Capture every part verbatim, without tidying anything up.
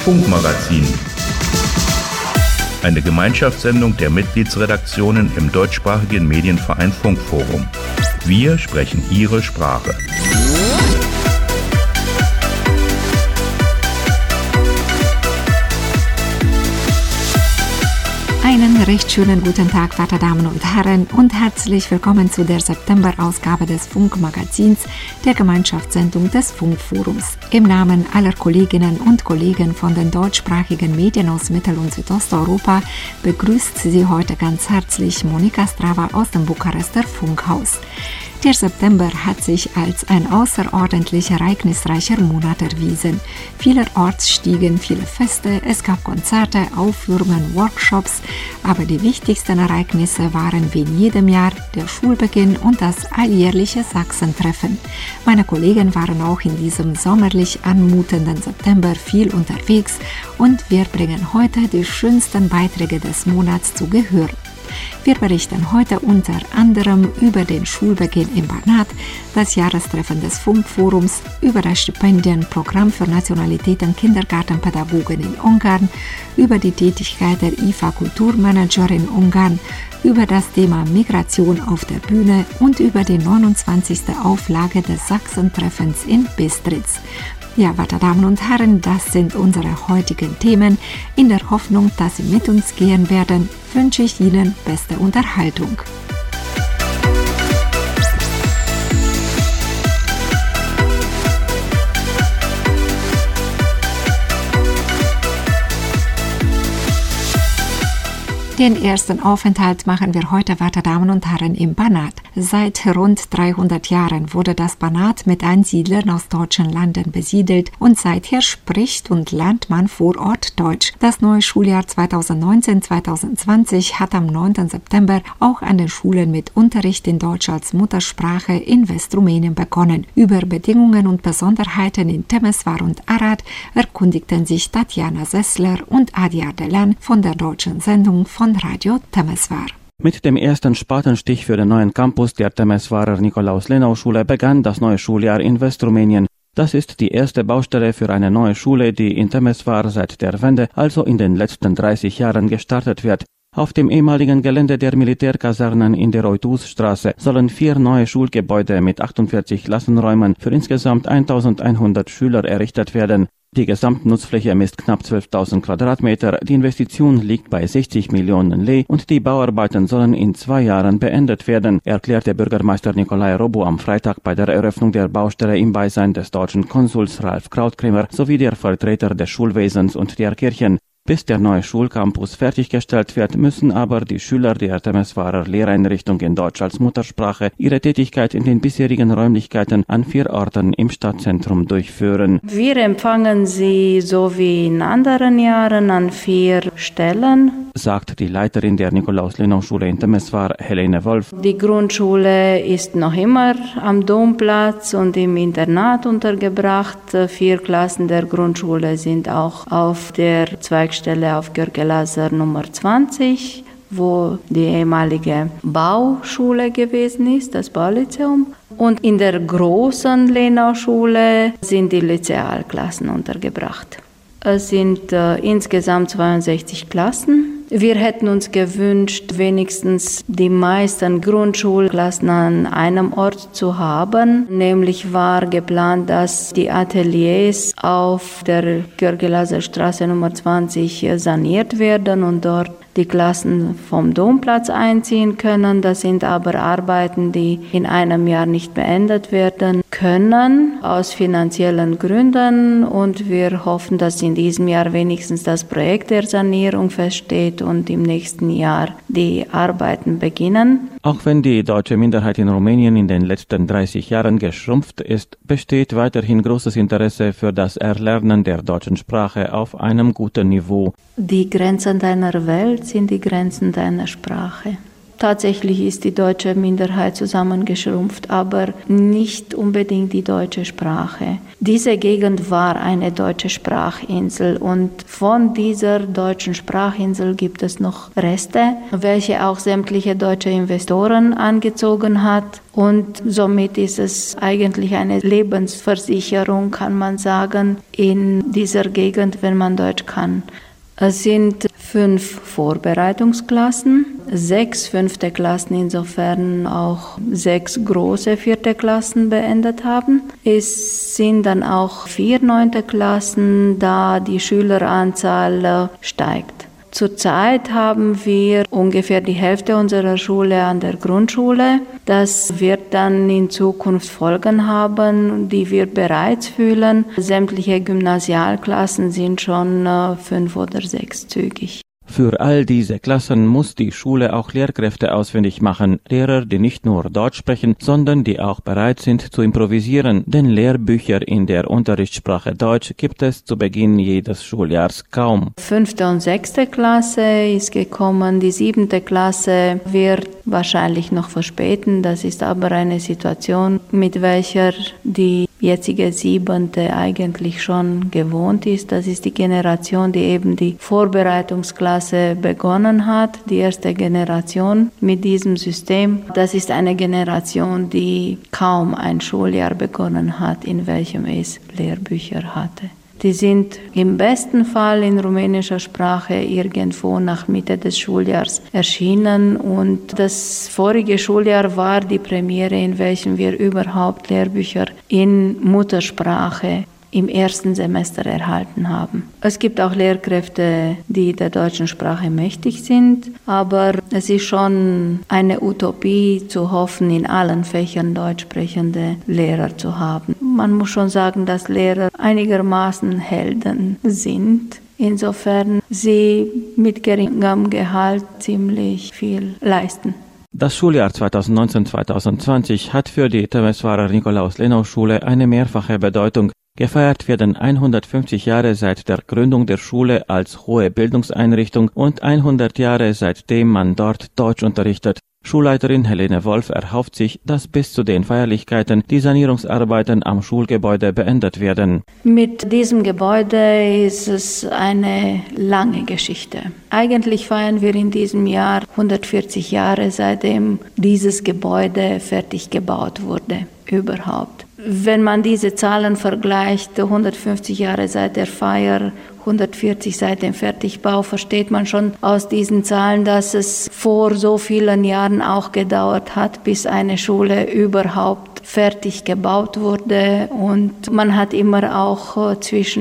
Funkmagazin. Eine Gemeinschaftssendung der Mitgliedsredaktionen im deutschsprachigen Medienverein Funkforum. Wir sprechen Ihre Sprache. Einen recht schönen guten Tag, werte Damen und Herren, und herzlich willkommen zu der September-Ausgabe des Funkmagazins, der Gemeinschaftssendung des Funkforums. Im Namen aller Kolleginnen und Kollegen von den deutschsprachigen Medien aus Mittel- und Südosteuropa begrüßt Sie heute ganz herzlich Monika Strava aus dem Bukarester Funkhaus. Der September hat sich als ein außerordentlich ereignisreicher Monat erwiesen. Vielerorts stiegen viele Feste, es gab Konzerte, Aufführungen, Workshops, aber die wichtigsten Ereignisse waren wie in jedem Jahr der Schulbeginn und das alljährliche Sachsentreffen. Meine Kollegen waren auch in diesem sommerlich anmutenden September viel unterwegs und wir bringen heute die schönsten Beiträge des Monats zu Gehör. Wir berichten heute unter anderem über den Schulbeginn in Banat, das Jahrestreffen des Funkforums, über das Stipendienprogramm für Nationalitäten Kindergartenpädagogen in Ungarn, über die Tätigkeit der I F A Kulturmanager in Ungarn, über das Thema Migration auf der Bühne und über die neunundzwanzigste Auflage des Sachsentreffens in Bistritz. Ja, werte Damen und Herren, das sind unsere heutigen Themen. In der Hoffnung, dass Sie mit uns gehen werden, wünsche ich Ihnen beste Unterhaltung. Den ersten Aufenthalt machen wir heute, werte Damen und Herren, im Banat. Seit rund dreihundert Jahren wurde das Banat mit Einsiedlern aus deutschen Landen besiedelt und seither spricht und lernt man vor Ort Deutsch. Das neue Schuljahr zweitausendneunzehn zweitausendzwanzig hat am neunten September auch an den Schulen mit Unterricht in Deutsch als Muttersprache in Westrumänien begonnen. Über Bedingungen und Besonderheiten in Temesvar und Arad erkundigten sich Tatjana Sessler und Adi Ardelan von der deutschen Sendung von Radio Temesvar. Mit dem ersten Spatenstich für den neuen Campus der Temesvarer Nikolaus-Lenau-Schule begann das neue Schuljahr in Westrumänien. Das ist die erste Baustelle für eine neue Schule, die in Temesvar seit der Wende, also in den letzten dreißig Jahren, gestartet wird. Auf dem ehemaligen Gelände der Militärkasernen in der Reutusstraße sollen vier neue Schulgebäude mit achtundvierzig Klassenräumen für insgesamt eintausendeinhundert Schüler errichtet werden. Die Gesamtnutzfläche misst knapp zwölftausend Quadratmeter, die Investition liegt bei sechzig Millionen Lei und die Bauarbeiten sollen in zwei Jahren beendet werden, erklärte Bürgermeister Nikolai Robu am Freitag bei der Eröffnung der Baustelle im Beisein des deutschen Konsuls Ralf Krautkrämer sowie der Vertreter des Schulwesens und der Kirchen. Bis der neue Schulcampus fertiggestellt wird, müssen aber die Schüler der Temesvarer Lehreinrichtung in Deutsch als Muttersprache ihre Tätigkeit in den bisherigen Räumlichkeiten an vier Orten im Stadtzentrum durchführen. Wir empfangen sie so wie in anderen Jahren an vier Stellen, sagt die Leiterin der Nikolaus-Lenau-Schule in Temesvar, Helene Wolf. Die Grundschule ist noch immer am Domplatz und im Internat untergebracht. Vier Klassen der Grundschule sind auch auf der Zweigstelle auf George Lazar Nummer zwanzig, wo die ehemalige Bauschule gewesen ist, das Baulyzeum. Und in der großen Lenau-Schule sind die Lyzealklassen untergebracht. Es sind äh, insgesamt zweiundsechzig Klassen. Wir hätten uns gewünscht, wenigstens die meisten Grundschulklassen an einem Ort zu haben. Nämlich war geplant, dass die Ateliers auf der George-Lazar-Straße Nummer zwanzig saniert werden und dort die Klassen vom Domplatz einziehen können. Das sind aber Arbeiten, die in einem Jahr nicht beendet werden können, aus finanziellen Gründen. Und wir hoffen, dass in diesem Jahr wenigstens das Projekt der Sanierung feststeht und im nächsten Jahr die Arbeiten beginnen. Auch wenn die deutsche Minderheit in Rumänien in den letzten dreißig Jahren geschrumpft ist, besteht weiterhin großes Interesse für das Erlernen der deutschen Sprache auf einem guten Niveau. Die Grenzen deiner Welt sind die Grenzen deiner Sprache. Tatsächlich ist die deutsche Minderheit zusammengeschrumpft, aber nicht unbedingt die deutsche Sprache. Diese Gegend war eine deutsche Sprachinsel und von dieser deutschen Sprachinsel gibt es noch Reste, welche auch sämtliche deutsche Investoren angezogen hat. Und somit ist es eigentlich eine Lebensversicherung, kann man sagen, in dieser Gegend, wenn man Deutsch kann. Es sind fünf Vorbereitungsklassen, sechs fünfte Klassen, insofern auch sechs große vierte Klassen beendet haben. Es sind dann auch vier neunte Klassen, da die Schüleranzahl steigt. Zurzeit haben wir ungefähr die Hälfte unserer Schule an der Grundschule. Das wird dann in Zukunft Folgen haben, die wir bereits fühlen. Sämtliche Gymnasialklassen sind schon fünf- oder sechszügig. Für all diese Klassen muss die Schule auch Lehrkräfte ausfindig machen, Lehrer, die nicht nur Deutsch sprechen, sondern die auch bereit sind zu improvisieren, denn Lehrbücher in der Unterrichtssprache Deutsch gibt es zu Beginn jedes Schuljahrs kaum. Fünfte und sechste Klasse ist gekommen, die siebente Klasse wird wahrscheinlich noch verspäten, das ist aber eine Situation, mit welcher die jetzige Siebente eigentlich schon gewohnt ist. Das ist die Generation, die eben die Vorbereitungsklasse begonnen hat, die erste Generation mit diesem System. Das ist eine Generation, die kaum ein Schuljahr begonnen hat, in welchem es Lehrbücher hatte. Die sind im besten Fall in rumänischer Sprache irgendwo nach Mitte des Schuljahrs erschienen und das vorige Schuljahr war die Premiere, in welchem wir überhaupt Lehrbücher in Muttersprache im ersten Semester erhalten haben. Es gibt auch Lehrkräfte, die der deutschen Sprache mächtig sind, aber es ist schon eine Utopie zu hoffen, in allen Fächern deutsch sprechende Lehrer zu haben. Man muss schon sagen, dass Lehrer einigermaßen Helden sind. Insofern sie mit geringem Gehalt ziemlich viel leisten. Das Schuljahr zweitausendneunzehn zweitausendzwanzig hat für die Temeswarer Nikolaus-Lenau-Schule eine mehrfache Bedeutung. Gefeiert werden hundertfünfzig Jahre seit der Gründung der Schule als hohe Bildungseinrichtung und hundert Jahre seitdem man dort Deutsch unterrichtet. Schulleiterin Helene Wolf erhofft sich, dass bis zu den Feierlichkeiten die Sanierungsarbeiten am Schulgebäude beendet werden. Mit diesem Gebäude ist es eine lange Geschichte. Eigentlich feiern wir in diesem Jahr hundertvierzig Jahre, seitdem dieses Gebäude fertig gebaut wurde, überhaupt. Wenn man diese Zahlen vergleicht, hundertfünfzig Jahre seit der Feier, hundertvierzig seit dem Fertigbau, versteht man schon aus diesen Zahlen, dass es vor so vielen Jahren auch gedauert hat, bis eine Schule überhaupt fertig gebaut wurde. Und man hat immer auch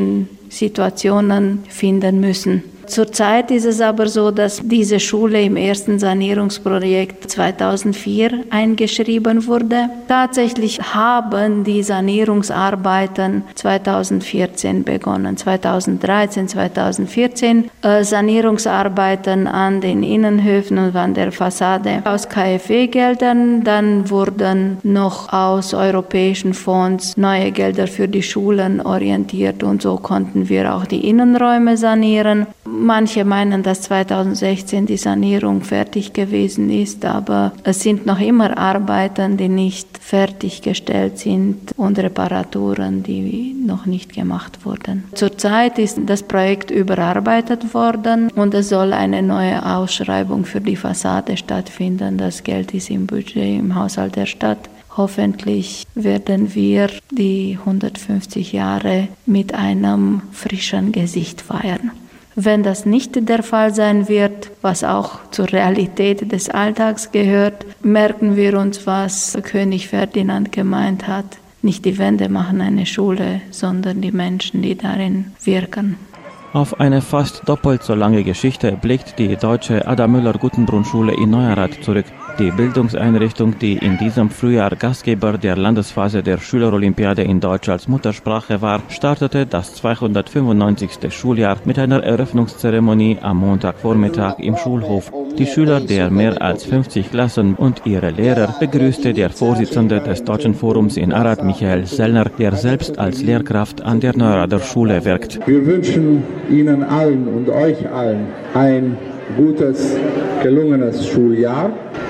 Zwischensituationen finden müssen. Zurzeit ist es aber so, dass diese Schule im ersten Sanierungsprojekt zweitausendvier eingeschrieben wurde. Tatsächlich haben die Sanierungsarbeiten zweitausendvierzehn begonnen. zweitausenddreizehn, zweitausendvierzehn äh, Sanierungsarbeiten an den Innenhöfen und an der Fassade aus K f W-Geldern. Dann wurden noch aus europäischen Fonds neue Gelder für die Schulen orientiert und so konnten wir auch die Innenräume sanieren. Manche meinen, dass zweitausendsechzehn die Sanierung fertig gewesen ist, aber es sind noch immer Arbeiten, die nicht fertiggestellt sind und Reparaturen, die noch nicht gemacht wurden. Zurzeit ist das Projekt überarbeitet worden und es soll eine neue Ausschreibung für die Fassade stattfinden. Das Geld ist im Budget, im Haushalt der Stadt. Hoffentlich werden wir die hundertfünfzig Jahre mit einem frischen Gesicht feiern. Wenn das nicht der Fall sein wird, was auch zur Realität des Alltags gehört, merken wir uns, was König Ferdinand gemeint hat. Nicht die Wände machen eine Schule, sondern die Menschen, die darin wirken. Auf eine fast doppelt so lange Geschichte blickt die deutsche Ada-Müller-Guttenbrunn-Schule in Neuerath zurück. Die Bildungseinrichtung, die in diesem Frühjahr Gastgeber der Landesphase der Schülerolympiade in Deutsch als Muttersprache war, startete das zweihundertfünfundneunzigste Schuljahr mit einer Eröffnungszeremonie am Montagvormittag im Schulhof. Die Schüler der mehr als fünfzig Klassen und ihre Lehrer begrüßte der Vorsitzende des Deutschen Forums in Arad, Michael Sellner, der selbst als Lehrkraft an der Neurader Schule wirkt. Wir wünschen Ihnen allen und euch allen ein gutes, gelungenes Schuljahr.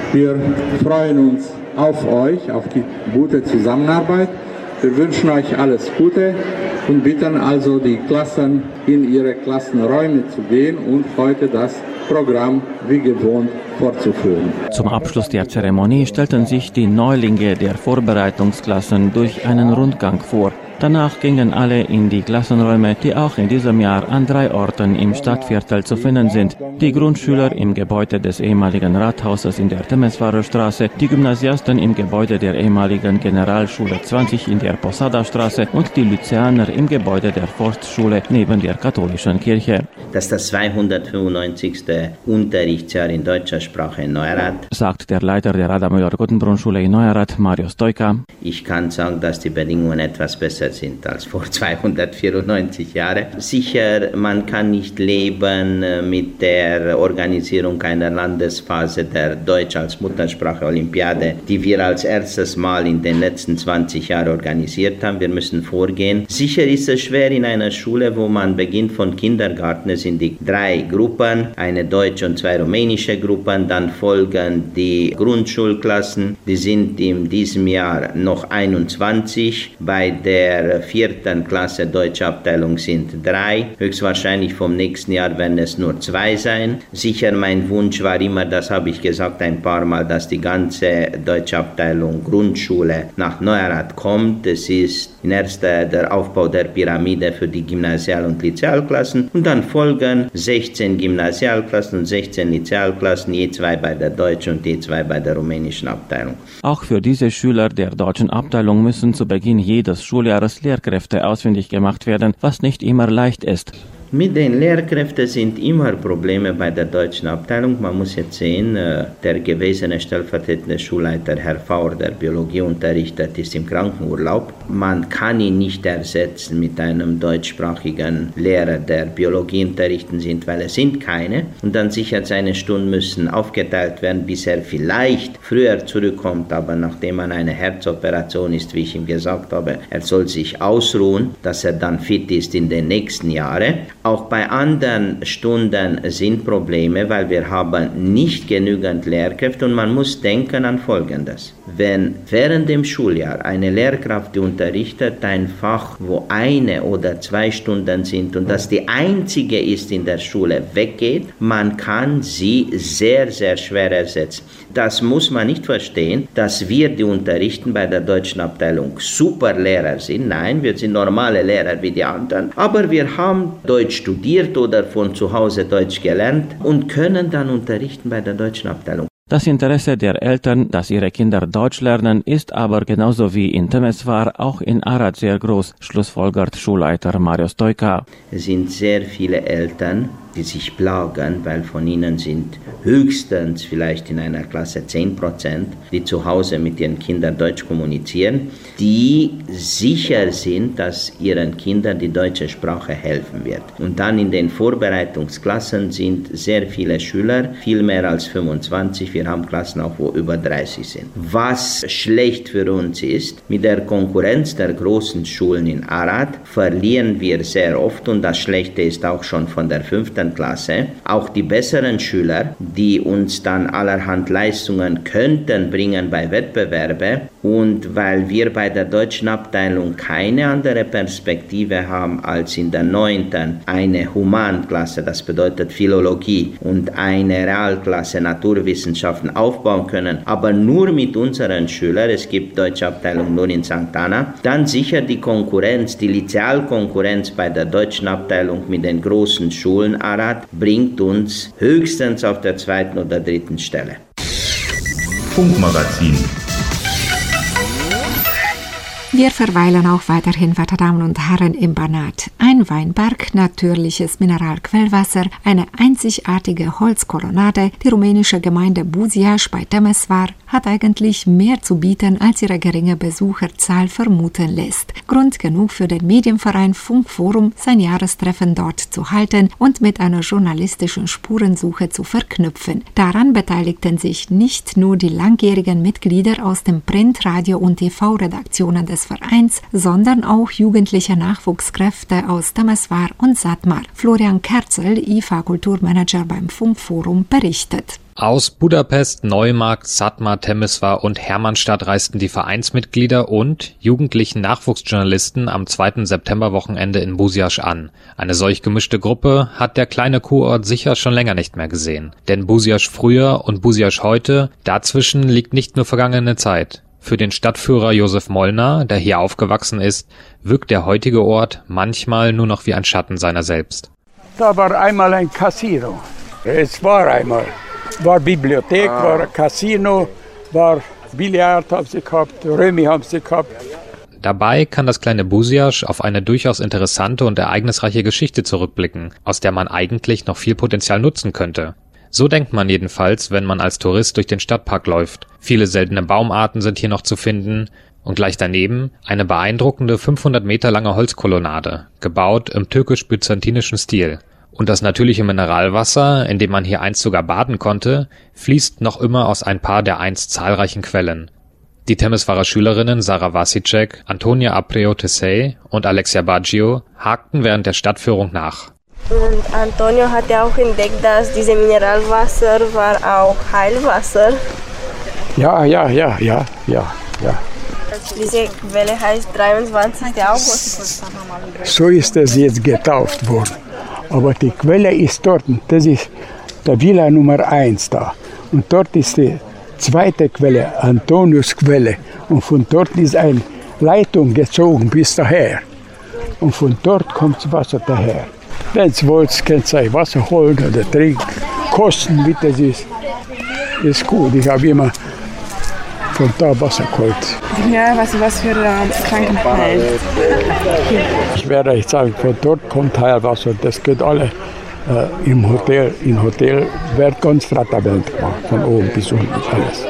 Wir freuen uns auf euch, auf die gute Zusammenarbeit. Wir wünschen euch alles Gute und bitten also die Klassen in ihre Klassenräume zu gehen und heute das Programm wie gewohnt fortzuführen. Zum Abschluss der Zeremonie stellten sich die Neulinge der Vorbereitungsklassen durch einen Rundgang vor. Danach gingen alle in die Klassenräume, die auch in diesem Jahr an drei Orten im Stadtviertel zu finden sind. Die Grundschüler im Gebäude des ehemaligen Rathauses in der Temesvarer Straße, die Gymnasiasten im Gebäude der ehemaligen Generalschule zwanzig in der Posada Straße und die Lyzeaner im Gebäude der Forstschule neben der katholischen Kirche. Das ist das zweihundertfünfundneunzigste Unterrichtsjahr in deutscher Sprache in Neurath, sagt der Leiter der Radamüller-Gottenbrunn-Schule in Neurath, Mario Stojka. Ich kann sagen, dass die Bedingungen etwas besser sind als vor zweihundertvierundneunzig Jahren. Sicher, man kann nicht leben mit der Organisierung einer Landesphase der Deutsch als Muttersprache Olympiade, die wir als erstes Mal in den letzten zwanzig Jahren organisiert haben. Wir müssen vorgehen. Sicher ist es schwer in einer Schule, wo man beginnt von Kindergarten. Es sind die drei Gruppen, eine deutsche und zwei rumänische Gruppen. Dann folgen die Grundschulklassen. Die sind in diesem Jahr noch einundzwanzig. Bei der der vierten Klasse deutsche Abteilung sind drei. Höchstwahrscheinlich vom nächsten Jahr werden es nur zwei sein. Sicher, mein Wunsch war immer, das habe ich gesagt ein paar Mal, dass die ganze deutsche Abteilung Grundschule nach Neurath kommt. Es ist in erster der Aufbau der Pyramide für die Gymnasial- und Lyzealklassen und dann folgen sechzehn Gymnasialklassen und sechzehn Lyzealklassen, je zwei bei der deutschen und je zwei bei der rumänischen Abteilung. Auch für diese Schüler der deutschen Abteilung müssen zu Beginn jedes Schuljahres Lehrkräfte ausfindig gemacht werden, was nicht immer leicht ist. Mit den Lehrkräften sind immer Probleme bei der deutschen Abteilung. Man muss jetzt sehen, der gewesene stellvertretende Schulleiter, Herr Faur, der Biologie unterrichtet, ist im Krankenurlaub. Man kann ihn nicht ersetzen mit einem deutschsprachigen Lehrer, der Biologie unterrichten sind, weil es sind keine. Und dann sicher seine Stunden müssen aufgeteilt werden, bis er vielleicht früher zurückkommt. Aber nachdem man eine Herzoperation ist, wie ich ihm gesagt habe, er soll sich ausruhen, dass er dann fit ist in den nächsten Jahren. Auch bei anderen Stunden sind Probleme, weil wir haben nicht genügend Lehrkräfte und man muss denken an Folgendes. Wenn während dem Schuljahr eine Lehrkraft, die unterrichtet ein Fach, wo eine oder zwei Stunden sind und das die einzige ist in der Schule, weggeht, man kann sie sehr, sehr schwer ersetzen. Das muss man nicht verstehen, dass wir, die unterrichten bei der deutschen Abteilung, super Lehrer sind. Nein, wir sind normale Lehrer wie die anderen, aber wir haben Deutsch studiert oder von zu Hause Deutsch gelernt und können dann unterrichten bei der deutschen Abteilung. Das Interesse der Eltern, dass ihre Kinder Deutsch lernen, ist aber genauso wie in Temesvar auch in Arad sehr groß, schlussfolgert Schulleiter Mario Stojka. Es sind sehr viele Eltern, die sich plagen, weil von ihnen sind höchstens vielleicht in einer Klasse zehn Prozent, die zu Hause mit ihren Kindern Deutsch kommunizieren, die sicher sind, dass ihren Kindern die deutsche Sprache helfen wird. Und dann in den Vorbereitungsklassen sind sehr viele Schüler, viel mehr als fünfundzwanzig, wir haben Klassen auch, wo über dreißig sind. Was schlecht für uns ist, mit der Konkurrenz der großen Schulen in Arad verlieren wir sehr oft und das Schlechte ist auch schon von der fünften Klasse. Auch die besseren Schüler, die uns dann allerhand Leistungen könnten bringen bei Wettbewerben und weil wir bei der deutschen Abteilung keine andere Perspektive haben als in der neunten eine Humanklasse, das bedeutet Philologie und eine Realklasse Naturwissenschaften aufbauen können, aber nur mit unseren Schülern, es gibt deutsche Abteilung nur in Sankt Anna, dann sicher die Konkurrenz, die Lyzealkonkurrenz bei der deutschen Abteilung mit den großen Schulen Arad bringt uns höchstens auf der zweiten oder dritten Stelle. Funkmagazin. Wir verweilen auch weiterhin, werte Damen und Herren, im Banat. Ein Weinberg, natürliches Mineralquellwasser, eine einzigartige Holzkolonnade. Die rumänische Gemeinde Buziaș bei Temesvar hat eigentlich mehr zu bieten, als ihre geringe Besucherzahl vermuten lässt. Grund genug für den Medienverein Funkforum, sein Jahrestreffen dort zu halten und mit einer journalistischen Spurensuche zu verknüpfen. Daran beteiligten sich nicht nur die langjährigen Mitglieder aus den Print-, Radio- und T V-Redaktionen des des Vereins, sondern auch jugendliche Nachwuchskräfte aus Temeswar und Satmar. Florian Kerzel, I F A-Kulturmanager beim Funkforum, berichtet. Aus Budapest, Neumarkt, Satmar, Temeswar und Hermannstadt reisten die Vereinsmitglieder und jugendlichen Nachwuchsjournalisten am zweiten Septemberwochenende in Buziasz an. Eine solch gemischte Gruppe hat der kleine Kurort sicher schon länger nicht mehr gesehen. Denn Buziasz früher und Buziasz heute, dazwischen liegt nicht nur vergangene Zeit. Für den Stadtführer Josef Molnar, der hier aufgewachsen ist, wirkt der heutige Ort manchmal nur noch wie ein Schatten seiner selbst. Da war einmal ein Casino. Es war einmal. War Bibliothek, ah. war Casino, war Billard haben sie gehabt, Römi haben sie gehabt. Dabei kann das kleine Buziasz auf eine durchaus interessante und ereignisreiche Geschichte zurückblicken, aus der man eigentlich noch viel Potenzial nutzen könnte. So denkt man jedenfalls, wenn man als Tourist durch den Stadtpark läuft. Viele seltene Baumarten sind hier noch zu finden und gleich daneben eine beeindruckende fünfhundert Meter lange Holzkolonnade, gebaut im türkisch-byzantinischen Stil. Und das natürliche Mineralwasser, in dem man hier einst sogar baden konnte, fließt noch immer aus ein paar der einst zahlreichen Quellen. Die Temeswarer Schülerinnen Sarah Vasicek, Antonia Abreu-Tesei und Alexia Baggio hakten während der Stadtführung nach. Und Antonio hat ja auch entdeckt, dass dieses Mineralwasser war auch Heilwasser. Ja, ja, ja, ja, ja, ja. Diese Quelle heißt dreiundzwanzigsten August. So ist es jetzt getauft worden. Aber die Quelle ist dort, das ist der Villa Nummer eins da. Und dort ist die zweite Quelle, Antonius Quelle. Und von dort ist eine Leitung gezogen bis daher. Und von dort kommt das Wasser daher. Wenn ihr wollt, könnt ihr Wasser holen oder trinken. Kosten, wie das ist, ist gut. Ich habe immer von da Wasser geholt. Ja, was, was für ein Krankenheil. Ich werde euch sagen, von dort kommt Heilwasser. Das geht alle äh, im Hotel. Im Hotel wird ganz traktabelt gemacht, von oben bis unten alles.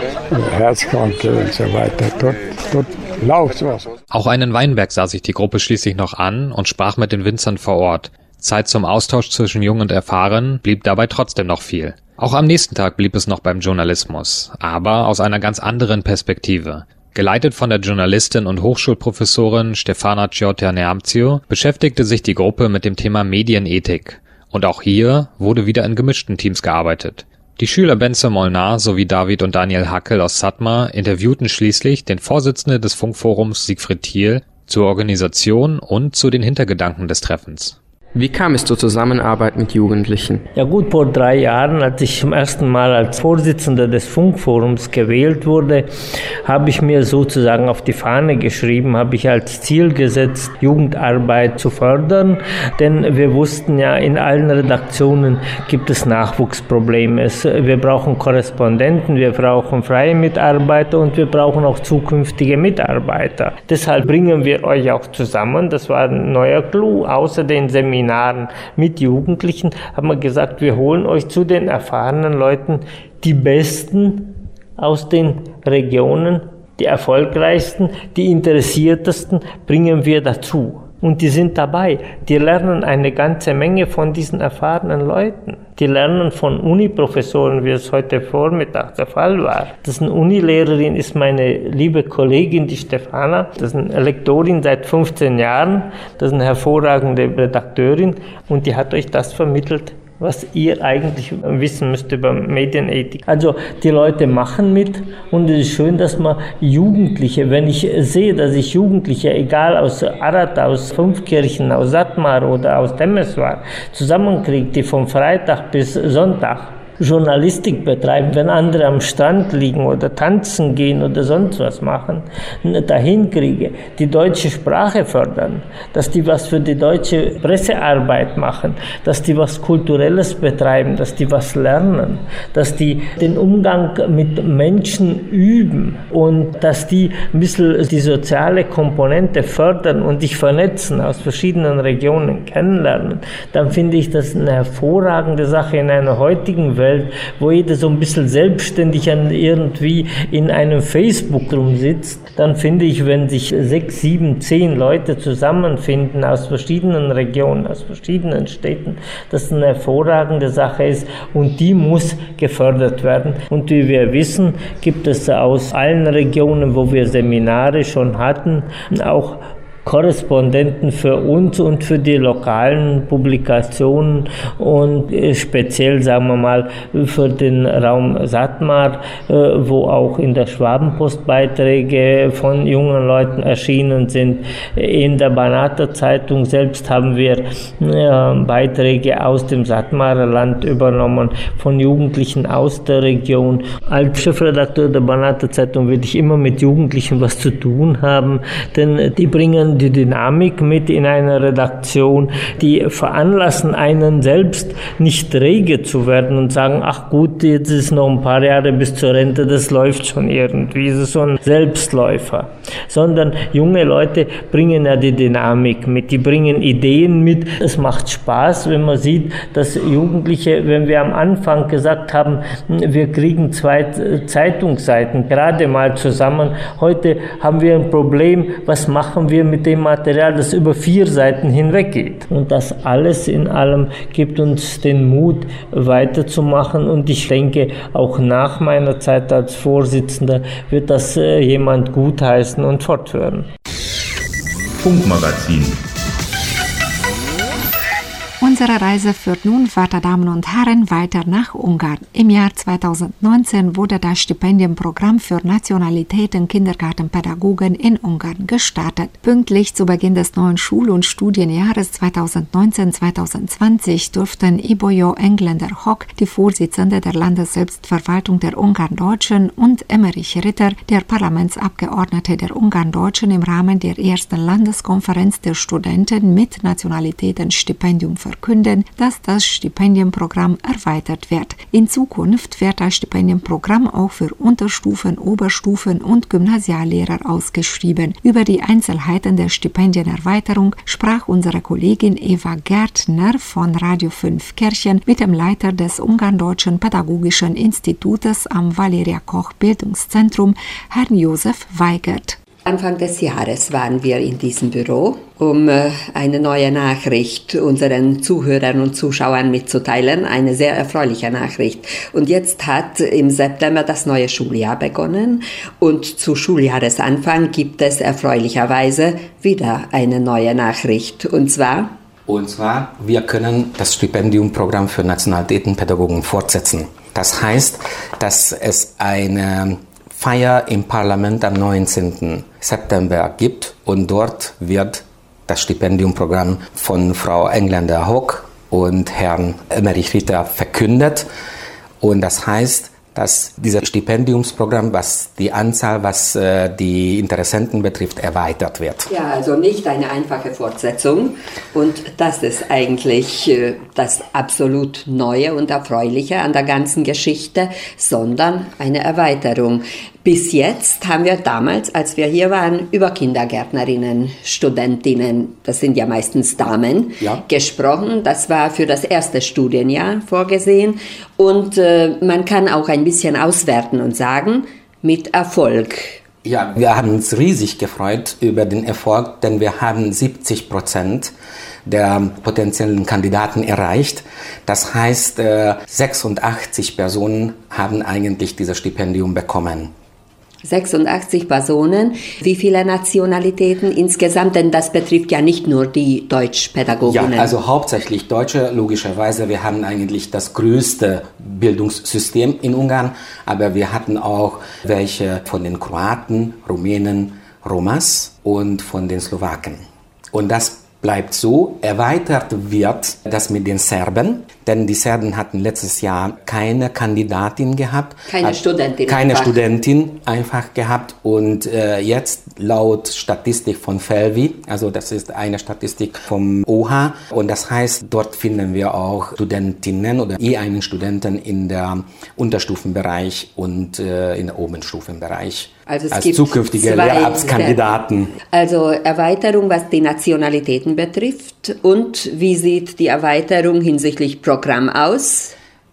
Herzkranke und so weiter. Dort, dort läuft was. Auch einen Weinberg sah sich die Gruppe schließlich noch an und sprach mit den Winzern vor Ort. Zeit zum Austausch zwischen Jung und Erfahren blieb dabei trotzdem noch viel. Auch am nächsten Tag blieb es noch beim Journalismus, aber aus einer ganz anderen Perspektive. Geleitet von der Journalistin und Hochschulprofessorin Stefana Ciotea-Neamțio beschäftigte sich die Gruppe mit dem Thema Medienethik. Und auch hier wurde wieder in gemischten Teams gearbeitet. Die Schüler Bence Molnar sowie David und Daniel Hackel aus Satmar interviewten schließlich den Vorsitzenden des Funkforums Siegfried Thiel zur Organisation und zu den Hintergedanken des Treffens. Wie kam es zur Zusammenarbeit mit Jugendlichen? Ja gut, vor drei Jahren, als ich zum ersten Mal als Vorsitzender des Funkforums gewählt wurde, habe ich mir sozusagen auf die Fahne geschrieben, habe ich als Ziel gesetzt, Jugendarbeit zu fördern, denn wir wussten ja, in allen Redaktionen gibt es Nachwuchsprobleme. Wir brauchen Korrespondenten, wir brauchen freie Mitarbeiter und wir brauchen auch zukünftige Mitarbeiter. Deshalb bringen wir euch auch zusammen, das war ein neuer Clou, außer den Seminaren mit Jugendlichen, haben wir gesagt, wir holen euch zu den erfahrenen Leuten die Besten aus den Regionen, die erfolgreichsten, die interessiertesten, bringen wir dazu. Und die sind dabei. Die lernen eine ganze Menge von diesen erfahrenen Leuten. Die lernen von Uniprofessoren, wie es heute Vormittag der Fall war. Das ist eine Unilehrerin, ist meine liebe Kollegin, die Stefana. Das ist eine Lektorin seit fünfzehn Jahren. Das ist eine hervorragende Redakteurin. Und die hat euch das vermittelt, was ihr eigentlich wissen müsst über Medienethik. Also die Leute machen mit und es ist schön, dass man Jugendliche, wenn ich sehe, dass ich Jugendliche, egal aus Arad, aus Fünfkirchen, aus Satmar oder aus Temeswar, zusammenkriege, die von Freitag bis Sonntag Journalistik betreiben, wenn andere am Strand liegen oder tanzen gehen oder sonst was machen, dahin kriege, die deutsche Sprache fördern, dass die was für die deutsche Pressearbeit machen, dass die was Kulturelles betreiben, dass die was lernen, dass die den Umgang mit Menschen üben und dass die ein bisschen die soziale Komponente fördern und sich vernetzen, aus verschiedenen Regionen kennenlernen, dann finde ich das eine hervorragende Sache in einer heutigen Welt, Welt, wo jeder so ein bisschen selbstständig an irgendwie in einem Facebook rumsitzt, dann finde ich, wenn sich sechs, sieben, zehn Leute zusammenfinden aus verschiedenen Regionen, aus verschiedenen Städten, dass eine hervorragende Sache ist und die muss gefördert werden. Und wie wir wissen, gibt es aus allen Regionen, wo wir Seminare schon hatten, auch Korrespondenten für uns und für die lokalen Publikationen und speziell, sagen wir mal, für den Raum Satmar, wo auch in der Schwabenpost Beiträge von jungen Leuten erschienen sind. In der Banater Zeitung selbst haben wir Beiträge aus dem Satmarer Land übernommen, von Jugendlichen aus der Region. Als Chefredakteur der Banater Zeitung will ich immer mit Jugendlichen was zu tun haben, denn die bringen die Dynamik mit in einer Redaktion, die veranlassen einen selbst nicht rege zu werden und sagen, ach gut, jetzt ist noch ein paar Jahre bis zur Rente, das läuft schon irgendwie, das ist so ein Selbstläufer. Sondern junge Leute bringen ja die Dynamik mit, die bringen Ideen mit. Es macht Spaß, wenn man sieht, dass Jugendliche, wenn wir am Anfang gesagt haben, wir kriegen zwei Zeitungsseiten gerade mal zusammen, heute haben wir ein Problem, was machen wir mit dem Material, das über vier Seiten hinweg geht. Und das alles in allem gibt uns den Mut, weiterzumachen. Und ich denke, auch nach meiner Zeit als Vorsitzender wird das äh, jemand gutheißen und fortführen. Funkmagazin. Unsere Reise führt nun, werte Damen und Herren, weiter nach Ungarn. Im Jahr zweitausendneunzehn wurde das Stipendienprogramm für Nationalitäten Kindergartenpädagogen in Ungarn gestartet. Pünktlich zu Beginn des neuen Schul- und Studienjahres zweitausendneunzehn zweitausendzwanzig durften Ibolyó Engländer-Hock, die Vorsitzende der Landesselbstverwaltung der Ungarn-Deutschen, und Emmerich Ritter, der Parlamentsabgeordnete der Ungarn-Deutschen, im Rahmen der ersten Landeskonferenz der Studenten mit Nationalitätenstipendium verkünden, dass das Stipendienprogramm erweitert wird. In Zukunft wird das Stipendienprogramm auch für Unterstufen-, Oberstufen- und Gymnasiallehrer ausgeschrieben. Über die Einzelheiten der Stipendienerweiterung sprach unsere Kollegin Eva Gärtner von Radio fünf Kirchen mit dem Leiter des Ungarn-Deutschen Pädagogischen Institutes am Valeria-Koch-Bildungszentrum, Herrn Josef Weigert. Anfang des Jahres waren wir in diesem Büro, um eine neue Nachricht unseren Zuhörern und Zuschauern mitzuteilen, eine sehr erfreuliche Nachricht. Und jetzt hat im September das neue Schuljahr begonnen und zu Schuljahresanfang gibt es erfreulicherweise wieder eine neue Nachricht. Und zwar? Und zwar, wir können das Stipendiumprogramm für Nationalitätenpädagogen fortsetzen. Das heißt, dass es eine Feier im Parlament am neunzehnten September gibt und dort wird das Stipendiumprogramm von Frau Engländer-Hock und Herrn Emmerich Ritter verkündet. Und das heißt, dass dieses Stipendiumsprogramm, was die Anzahl, was äh, die Interessenten betrifft, erweitert wird. Ja, also nicht eine einfache Fortsetzung. Und das ist eigentlich äh, das absolut Neue und Erfreuliche an der ganzen Geschichte, sondern eine Erweiterung. Bis jetzt haben wir damals, als wir hier waren, über Kindergärtnerinnen, Studentinnen, das sind ja meistens Damen, ja, gesprochen. Das war für das erste Studienjahr vorgesehen. Und äh, man kann auch ein bisschen auswerten und sagen, mit Erfolg. Ja, wir haben uns riesig gefreut über den Erfolg, denn wir haben siebzig Prozent der potenziellen Kandidaten erreicht. Das heißt, äh, sechsundachtzig Personen haben eigentlich dieses Stipendium bekommen. sechsundachtzig Personen. Wie viele Nationalitäten insgesamt? Denn das betrifft ja nicht nur die Deutschpädagoginnen. Ja, also hauptsächlich Deutsche, logischerweise. Wir haben eigentlich das größte Bildungssystem in Ungarn, aber wir hatten auch welche von den Kroaten, Rumänen, Romas und von den Slowaken. Und das bleibt so. Erweitert wird das mit den Serben, denn die Serben hatten letztes Jahr keine Kandidatin gehabt. Keine Studentin. Keine einfach. Studentin einfach gehabt. Und äh, jetzt laut Statistik von Felvi, also das ist eine Statistik vom O H A, und das heißt, dort finden wir auch Studentinnen oder je einen Studenten in der Unterstufenbereich und äh, in der Oberstufenbereich. Also es als gibt zukünftige Lehrabtskandidaten. Also Erweiterung, was die Nationalitäten betrifft. Und wie sieht die Erweiterung hinsichtlich Programm aus?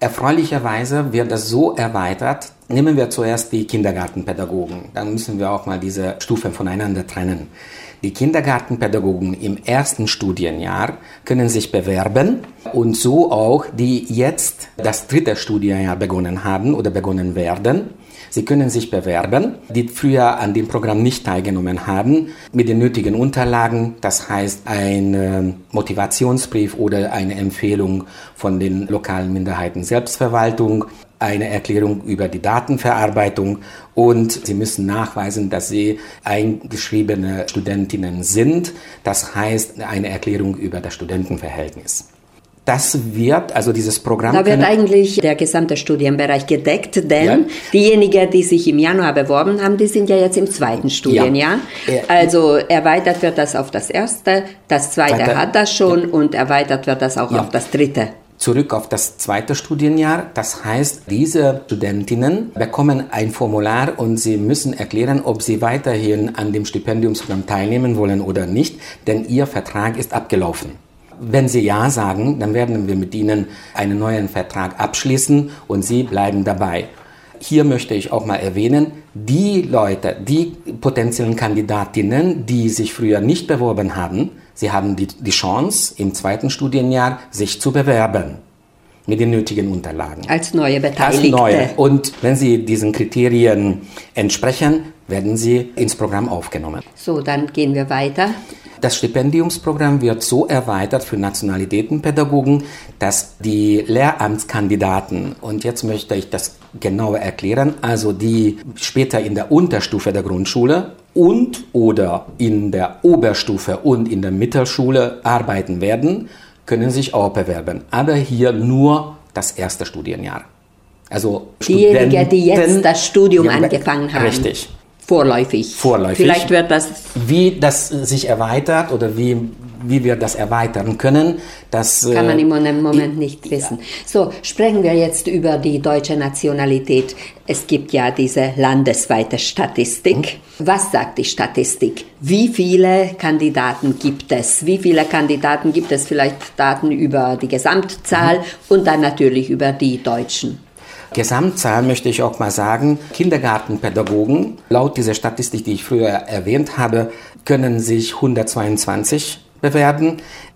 Erfreulicherweise wird das so erweitert. Nehmen wir zuerst die Kindergartenpädagogen. Dann müssen wir auch mal diese Stufen voneinander trennen. Die Kindergartenpädagogen im ersten Studienjahr können sich bewerben und so auch, die jetzt das dritte Studienjahr begonnen haben oder begonnen werden. Sie können sich bewerben, die früher an dem Programm nicht teilgenommen haben, mit den nötigen Unterlagen, das heißt ein Motivationsbrief oder eine Empfehlung von den lokalen Minderheiten Selbstverwaltung, eine Erklärung über die Datenverarbeitung und sie müssen nachweisen, dass sie eingeschriebene Studentinnen sind, das heißt eine Erklärung über das Studentenverhältnis. Das wird, also dieses Programm... Da wird eigentlich der gesamte Studienbereich gedeckt, denn ja. diejenigen, die sich im Januar beworben haben, die sind ja jetzt im zweiten Studienjahr. Ja. Also erweitert wird das auf das erste, das zweite Weiter. hat das schon ja. und erweitert wird das auch ja. auf das dritte. Zurück auf das zweite Studienjahr. Das heißt, diese Studentinnen bekommen ein Formular und sie müssen erklären, ob sie weiterhin an dem Stipendiumsprogramm teilnehmen wollen oder nicht, denn ihr Vertrag ist abgelaufen. Wenn Sie Ja sagen, dann werden wir mit Ihnen einen neuen Vertrag abschließen und Sie bleiben dabei. Hier möchte ich auch mal erwähnen, die Leute, die potenziellen Kandidatinnen, die sich früher nicht beworben haben, sie haben die, die Chance, im zweiten Studienjahr sich zu bewerben. Mit den nötigen Unterlagen. Als neue Beteiligte. Als neue. Und wenn Sie diesen Kriterien entsprechen, werden Sie ins Programm aufgenommen. So, dann gehen wir weiter. Das Stipendiumsprogramm wird so erweitert für Nationalitätenpädagogen, dass die Lehramtskandidaten, und jetzt möchte ich das genauer erklären, also die später in der Unterstufe der Grundschule und oder in der Oberstufe und in der Mittelschule arbeiten werden, können sich auch bewerben. Aber hier nur das erste Studienjahr. Also diejenigen, die jetzt das Studium ja, angefangen haben. Richtig. Vorläufig. Vorläufig. Vielleicht wird das... Wie das sich erweitert oder wie, wie wir das erweitern können, das... Kann man im Moment nicht wissen. So, sprechen wir jetzt über die deutsche Nationalität. Es gibt ja diese landesweite Statistik. Hm. Was sagt die Statistik? Wie viele Kandidaten gibt es? Wie viele Kandidaten gibt es? Vielleicht Daten über die Gesamtzahl hm. und dann natürlich über die Deutschen. Gesamtzahl möchte ich auch mal sagen, Kindergartenpädagogen, laut dieser Statistik, die ich früher erwähnt habe, können sich hundertzweiundzwanzig bewerben.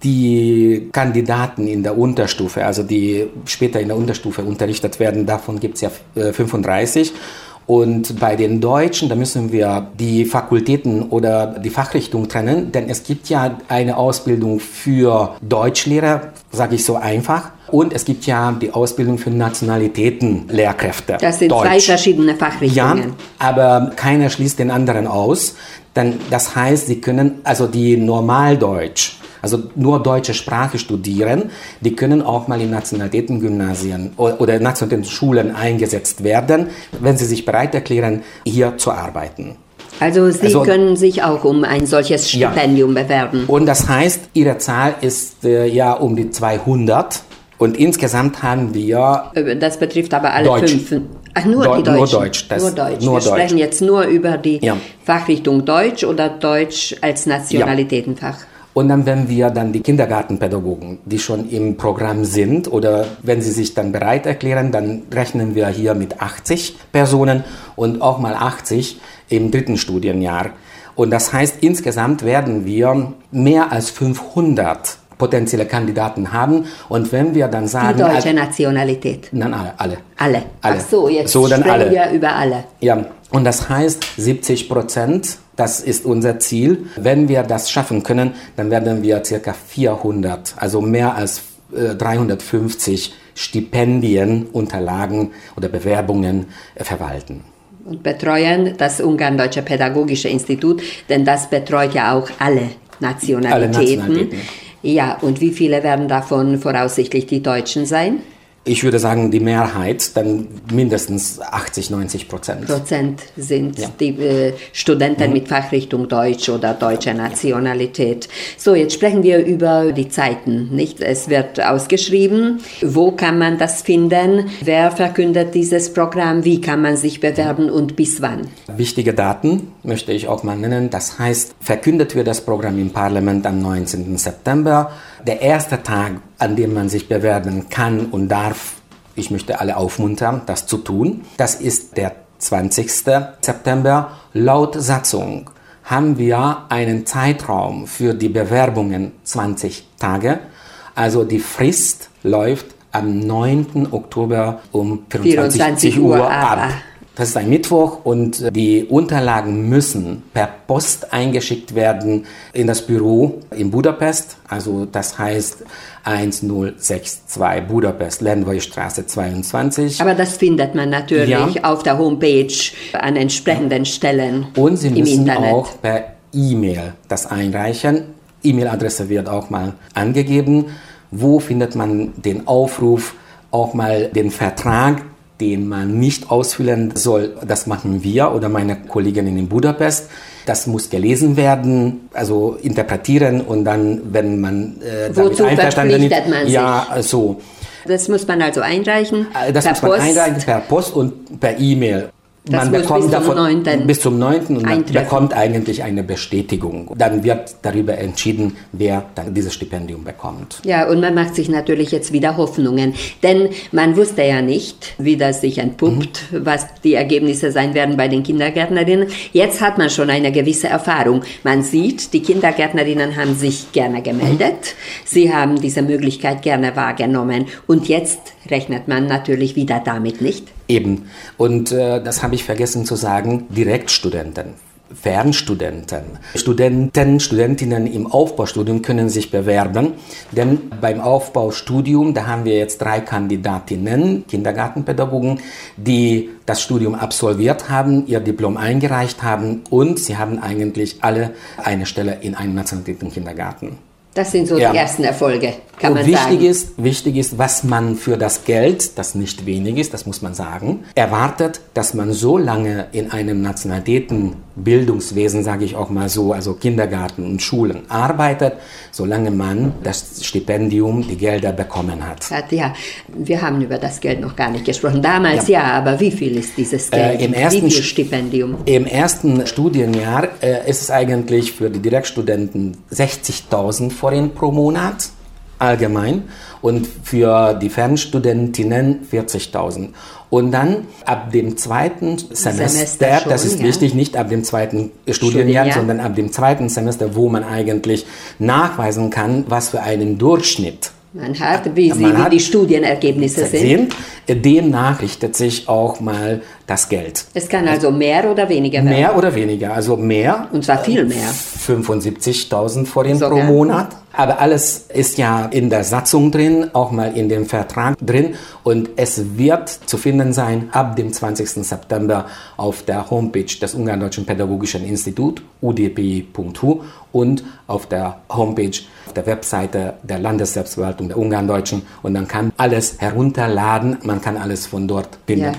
Die Kandidaten in der Unterstufe, also die später in der Unterstufe unterrichtet werden, davon gibt es ja fünfunddreißig. Und bei den Deutschen, da müssen wir die Fakultäten oder die Fachrichtung trennen, denn es gibt ja eine Ausbildung für Deutschlehrer, sage ich so einfach, und es gibt ja die Ausbildung für Nationalitätenlehrkräfte. Das sind Deutsch. Zwei verschiedene Fachrichtungen. Ja, aber keiner schließt den anderen aus, denn das heißt, sie können, also die Normaldeutsch, also nur deutsche Sprache studieren, die können auch mal in Nationalitätengymnasien oder Nationalitätenschulen eingesetzt werden, wenn sie sich bereit erklären, hier zu arbeiten. Also Sie also, können sich auch um ein solches Stipendium ja. bewerben. Und das heißt, Ihre Zahl ist äh, ja um die zweihundert und insgesamt haben wir... Das betrifft aber alle Deutsch. fünf... Ach, nur Deu- die Deutschen? Nur Deutsch. Das, nur Deutsch. Nur Wir Deutsch. sprechen jetzt nur über die ja. Fachrichtung Deutsch oder Deutsch als Nationalitätenfach. Ja. Und dann, wenn wir dann die Kindergartenpädagogen, die schon im Programm sind oder wenn sie sich dann bereit erklären, dann rechnen wir hier mit achtzig Personen und auch mal achtzig im dritten Studienjahr. Und das heißt, insgesamt werden wir mehr als fünfhundert potenzielle Kandidaten haben. Und wenn wir dann sagen... Die deutsche Nationalität? Nein, alle. Alle. Alle. alle. Ach so, jetzt so, dann sprechen alle. wir über alle. Ja, und das heißt siebzig Prozent, das ist unser Ziel. Wenn wir das schaffen können, dann werden wir ca. vierhundert, also mehr als äh, dreihundertfünfzig Stipendien, Unterlagen oder Bewerbungen äh, verwalten. Und betreuen das Ungarn-Deutsche Pädagogische Institut, denn das betreut ja auch alle Nationalitäten. Alle Nationalitäten. Ja, und wie viele werden davon voraussichtlich die Deutschen sein? Ich würde sagen, die Mehrheit, dann mindestens achtzig, neunzig Prozent. Prozent sind ja. die äh, Studenten mhm. mit Fachrichtung Deutsch oder deutscher Nationalität. So, jetzt sprechen wir über die Zeiten, nicht? Es wird ausgeschrieben. Wo kann man das finden? Wer verkündet dieses Programm? Wie kann man sich bewerben und bis wann? Wichtige Daten möchte ich auch mal nennen. Das heißt, verkündet wird das Programm im Parlament am neunzehnten September. Der erste Tag, an dem man sich bewerben kann und darf, ich möchte alle aufmuntern, das zu tun. Das ist der zwanzigsten September. Laut Satzung haben wir einen Zeitraum für die Bewerbungen zwanzig Tage. Also die Frist läuft am neunten Oktober um vierundzwanzig Uhr ab. Das ist ein Mittwoch und die Unterlagen müssen per Post eingeschickt werden in das Büro in Budapest. Also das heißt eintausendsechsundzwanzig Budapest, Lendvai-Straße zweiundzwanzig. Aber das findet man natürlich ja. auf der Homepage an entsprechenden Stellen und Sie im müssen Internet. auch per E-Mail das einreichen. E-Mail-Adresse wird auch mal angegeben. Wo findet man den Aufruf, auch mal den Vertrag, den man nicht ausfüllen soll? Das machen wir oder meine Kolleginnen in Budapest. Das muss gelesen werden, also interpretieren und dann, wenn man äh, damit einverstanden ist, man ja, so. Das muss man also einreichen. Das per muss man Post. einreichen per Post und per E-Mail. Das man muss bekommt bis zum davon neunten bis zum neunten und man eintreffen. bekommt eigentlich eine Bestätigung. Dann wird darüber entschieden, wer dann dieses Stipendium bekommt. Ja, und man macht sich natürlich jetzt wieder Hoffnungen, denn man wusste ja nicht, wie das sich entpuppt, mhm. was die Ergebnisse sein werden bei den Kindergärtnerinnen. Jetzt hat man schon eine gewisse Erfahrung. Man sieht, die Kindergärtnerinnen haben sich gerne gemeldet, sie haben diese Möglichkeit gerne wahrgenommen und jetzt rechnet man natürlich wieder damit, nicht? Eben. Und äh, das habe ich vergessen zu sagen, Direktstudenten, Fernstudenten, Studenten, Studentinnen im Aufbaustudium können sich bewerben, denn beim Aufbaustudium, da haben wir jetzt drei Kandidatinnen, Kindergartenpädagogen, die das Studium absolviert haben, ihr Diplom eingereicht haben und sie haben eigentlich alle eine Stelle in einem nationalen Kindergarten. Das sind so ja. die ersten Erfolge, kann und man wichtig sagen. Ist, wichtig ist, was man für das Geld, das nicht wenig ist, das muss man sagen, erwartet, dass man so lange in einem Nationalitätenbildungswesen, sage ich auch mal so, also Kindergarten und Schulen arbeitet, solange man das Stipendium, die Gelder bekommen hat. Ja, wir haben über das Geld noch gar nicht gesprochen. Damals ja, ja aber wie viel ist dieses Geld? Äh, im ersten, wie viel Stipendium? Im ersten Studienjahr äh, ist es eigentlich für die Direktstudenten sechzigtausend Forint pro Monat allgemein und für die Fernstudentinnen vierzigtausend. Und dann ab dem zweiten Semester, Semester schon, das ist ja. wichtig, nicht ab dem zweiten Studienjahr, Studienjahr, sondern ab dem zweiten Semester, wo man eigentlich nachweisen kann, was für einen Durchschnitt man hat, wie, sie, man wie hat, die Studienergebnisse sind. Demnach richtet sich auch mal das Geld. Es kann also mehr oder weniger werden? Mehr oder weniger, also mehr. Und zwar viel mehr. fünfundsiebzigtausend Forint pro Monat. Aber alles ist ja in der Satzung drin, auch mal in dem Vertrag drin. Und es wird zu finden sein ab dem zwanzigsten September auf der Homepage des Ungarn-Deutschen Pädagogischen Instituts, u d p punkt h u, und auf der Homepage, auf der Webseite der Landesselbstverwaltung der Ungarn-Deutschen. Und man kann alles herunterladen, man kann alles von dort finden. Ja.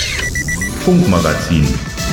Funkmagazin.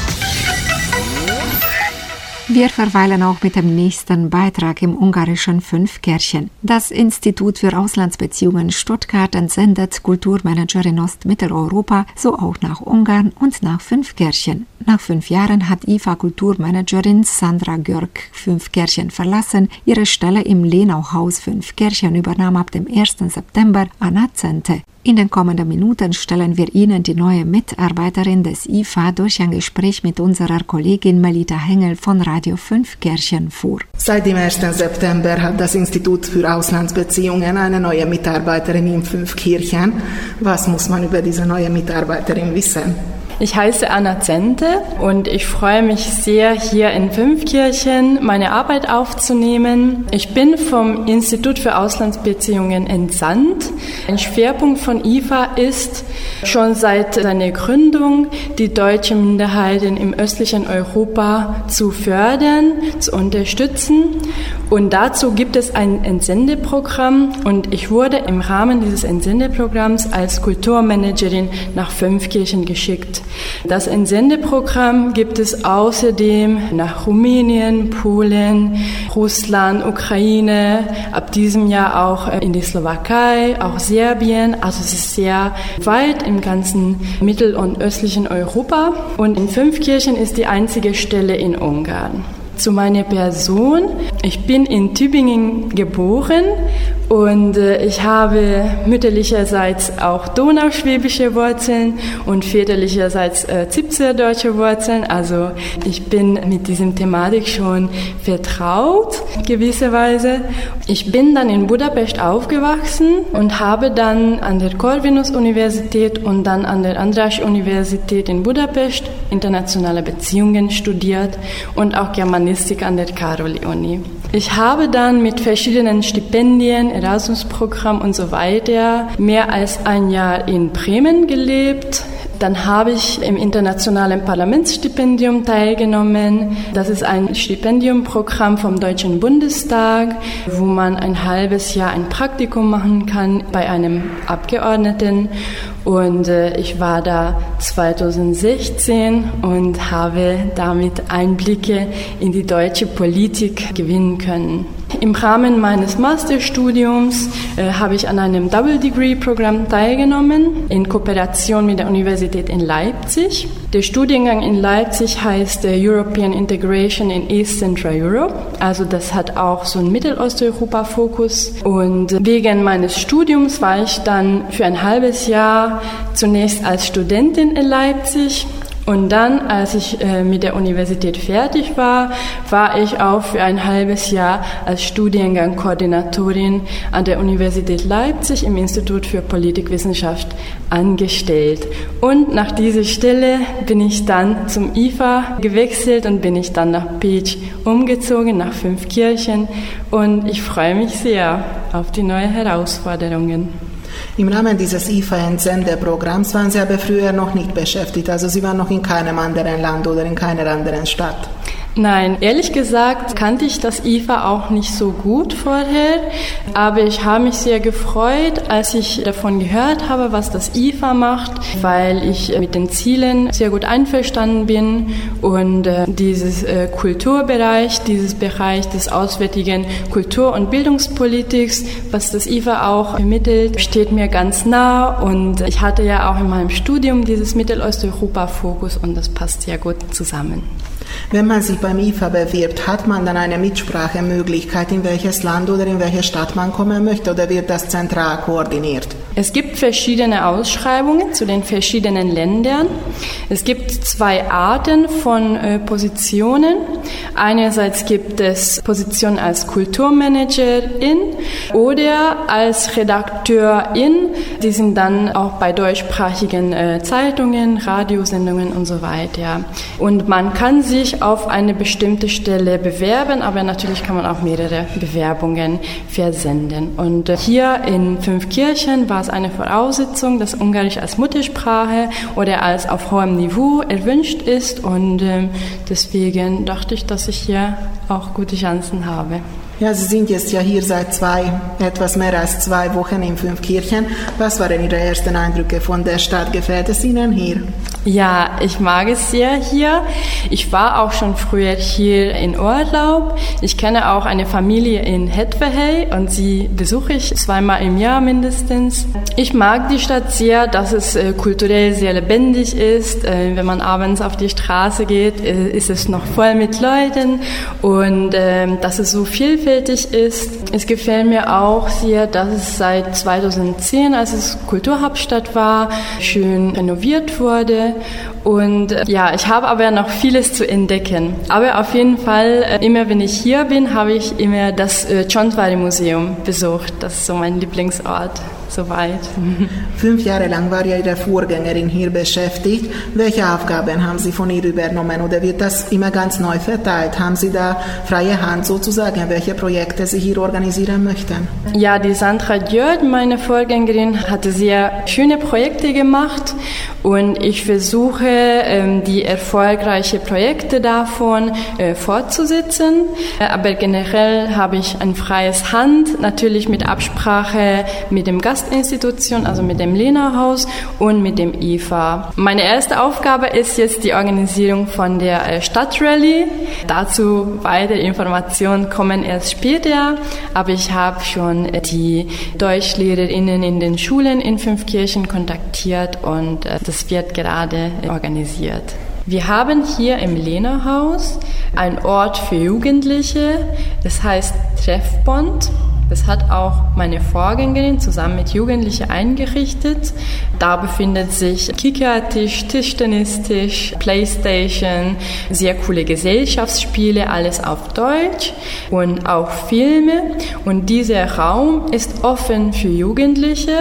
Wir verweilen auch mit dem nächsten Beitrag im ungarischen Fünfkirchen. Das Institut für Auslandsbeziehungen Stuttgart entsendet Kulturmanager in Ostmitteleuropa, so auch nach Ungarn und nach Fünfkirchen. Nach fünf Jahren hat I F A-Kulturmanagerin Sandra Görg Fünfkirchen verlassen. Ihre Stelle im Lenauhaus Fünfkirchen übernahm ab dem ersten September Anna Zente. In den kommenden Minuten stellen wir Ihnen die neue Mitarbeiterin des I F A durch ein Gespräch mit unserer Kollegin Melita Hengel von Radio Fünfkirchen vor. Seit dem ersten September hat das Institut für Auslandsbeziehungen eine neue Mitarbeiterin in Fünfkirchen. Was muss man über diese neue Mitarbeiterin wissen? Ich heiße Anna Zente und ich freue mich sehr, hier in Fünfkirchen meine Arbeit aufzunehmen. Ich bin vom Institut für Auslandsbeziehungen entsandt. Ein Schwerpunkt von I F A ist schon seit seiner Gründung, die deutsche Minderheiten im östlichen Europa zu fördern, zu unterstützen. Und dazu gibt es ein Entsendeprogramm und ich wurde im Rahmen dieses Entsendeprogramms als Kulturmanagerin nach Fünfkirchen geschickt. Das Entsendeprogramm gibt es außerdem nach Rumänien, Polen, Russland, Ukraine, ab diesem Jahr auch in die Slowakei, auch Serbien. Also es ist sehr weit im ganzen mittel- und östlichen Europa. Und in Fünfkirchen ist die einzige Stelle in Ungarn. Zu meiner Person. Ich bin in Tübingen geboren und ich habe mütterlicherseits auch donauschwäbische Wurzeln und väterlicherseits äh, zipzerdeutsche Wurzeln. Also ich bin mit diesem Thematik schon vertraut, gewisserweise. Ich bin dann in Budapest aufgewachsen und habe dann an der Corvinus-Universität und dann an der András-Universität in Budapest internationale Beziehungen studiert und auch Germanistik an der Karoli-Uni. Ich habe dann mit verschiedenen Stipendien, Erasmus-Programm und so weiter mehr als ein Jahr in Bremen gelebt. Dann habe ich im internationalen Parlamentsstipendium teilgenommen. Das ist ein Stipendiumprogramm vom Deutschen Bundestag, wo man ein halbes Jahr ein Praktikum machen kann bei einem Abgeordneten. Und äh, ich war da zweitausendsechzehn und habe damit Einblicke in die deutsche Politik gewinnen können. Im Rahmen meines Masterstudiums äh, habe ich an einem Double-Degree-Programm teilgenommen, in Kooperation mit der Universität in Leipzig. Der Studiengang in Leipzig heißt äh, European Integration in East Central Europe. Also das hat auch so einen Mittelosteuropa-Fokus. Und wegen meines Studiums war ich dann für ein halbes Jahr zunächst als Studentin in Leipzig. Und dann, als ich äh, mit der Universität fertig war, war ich auch für ein halbes Jahr als Studiengang-Koordinatorin an der Universität Leipzig im Institut für Politikwissenschaft angestellt. Und nach dieser Stelle bin ich dann zum I F A gewechselt und bin ich dann nach Pécs umgezogen, nach Fünfkirchen. Und ich freue mich sehr auf die neuen Herausforderungen. Im Rahmen dieses I F A-Entsendeprogramms waren Sie aber früher noch nicht beschäftigt, also Sie waren noch in keinem anderen Land oder in keiner anderen Stadt. Nein, ehrlich gesagt kannte ich das I F A auch nicht so gut vorher, aber ich habe mich sehr gefreut, als ich davon gehört habe, was das I F A macht, weil ich mit den Zielen sehr gut einverstanden bin und äh, dieses äh, Kulturbereich, dieses Bereich des auswärtigen Kultur- und Bildungspolitiks, was das I F A auch vermittelt, steht mir ganz nah und ich hatte ja auch in meinem Studium dieses Mittelosteuropa-Fokus und das passt sehr gut zusammen. Wenn man sich beim I F A bewirbt, hat man dann eine Mitsprachemöglichkeit, in welches Land oder in welche Stadt man kommen möchte, oder wird das zentral koordiniert? Es gibt verschiedene Ausschreibungen zu den verschiedenen Ländern. Es gibt zwei Arten von äh, Positionen. Einerseits gibt es Positionen als Kulturmanagerin oder als Redakteurin. Die sind dann auch bei deutschsprachigen äh, Zeitungen, Radiosendungen und so weiter. Und man kann sich auf eine bestimmte Stelle bewerben, aber natürlich kann man auch mehrere Bewerbungen versenden. Und äh, hier in Fünfkirchen war es eine Voraussetzung, dass Ungarisch als Muttersprache oder als auf hohem Niveau erwünscht ist und äh, deswegen dachte ich, dass ich hier auch gute Chancen habe. Ja, Sie sind jetzt ja hier seit zwei, etwas mehr als zwei Wochen in Fünfkirchen. Was waren Ihre ersten Eindrücke von der Stadt? Gefällt es Ihnen hier? Ja, ich mag es sehr hier. Ich war auch schon früher hier in Urlaub. Ich kenne auch eine Familie in Hetverhey und sie besuche ich zweimal im Jahr mindestens. Ich mag die Stadt sehr, dass es äh, kulturell sehr lebendig ist. Äh, wenn man abends auf die Straße geht, äh, ist es noch voll mit Leuten und äh, dass es so vielfältig ist. Es gefällt mir auch sehr, dass es seit zweitausendzehn, als es Kulturhauptstadt war, schön renoviert wurde. Und ja, ich habe aber noch vieles zu entdecken. Aber auf jeden Fall, immer wenn ich hier bin, habe ich immer das Csontváry-Museum besucht. Das ist so mein Lieblingsort. Soweit. Fünf Jahre lang war ja Ihre Vorgängerin hier beschäftigt. Welche Aufgaben haben Sie von ihr übernommen oder wird das immer ganz neu verteilt? Haben Sie da freie Hand sozusagen, welche Projekte Sie hier organisieren möchten? Ja, die Sandra Djörd, meine Vorgängerin, hatte sehr schöne Projekte gemacht und ich versuche, die erfolgreichen Projekte davon fortzusetzen. Aber generell habe ich ein freies Hand, natürlich mit Absprache mit dem Gast Institution, also mit dem Lena-Haus und mit dem I F A. Meine erste Aufgabe ist jetzt die Organisierung von der Stadtrallye. Dazu weitere Informationen kommen erst später, aber ich habe schon die DeutschlehrerInnen in den Schulen in Fünfkirchen kontaktiert und das wird gerade organisiert. Wir haben hier im Lehnerhaus einen Ort für Jugendliche, das heißt Treffpunkt. Das hat auch meine Vorgängerin zusammen mit Jugendlichen eingerichtet. Da befindet sich Kickertisch, Tischtennistisch, Playstation, sehr coole Gesellschaftsspiele, alles auf Deutsch und auch Filme. Und dieser Raum ist offen für Jugendliche.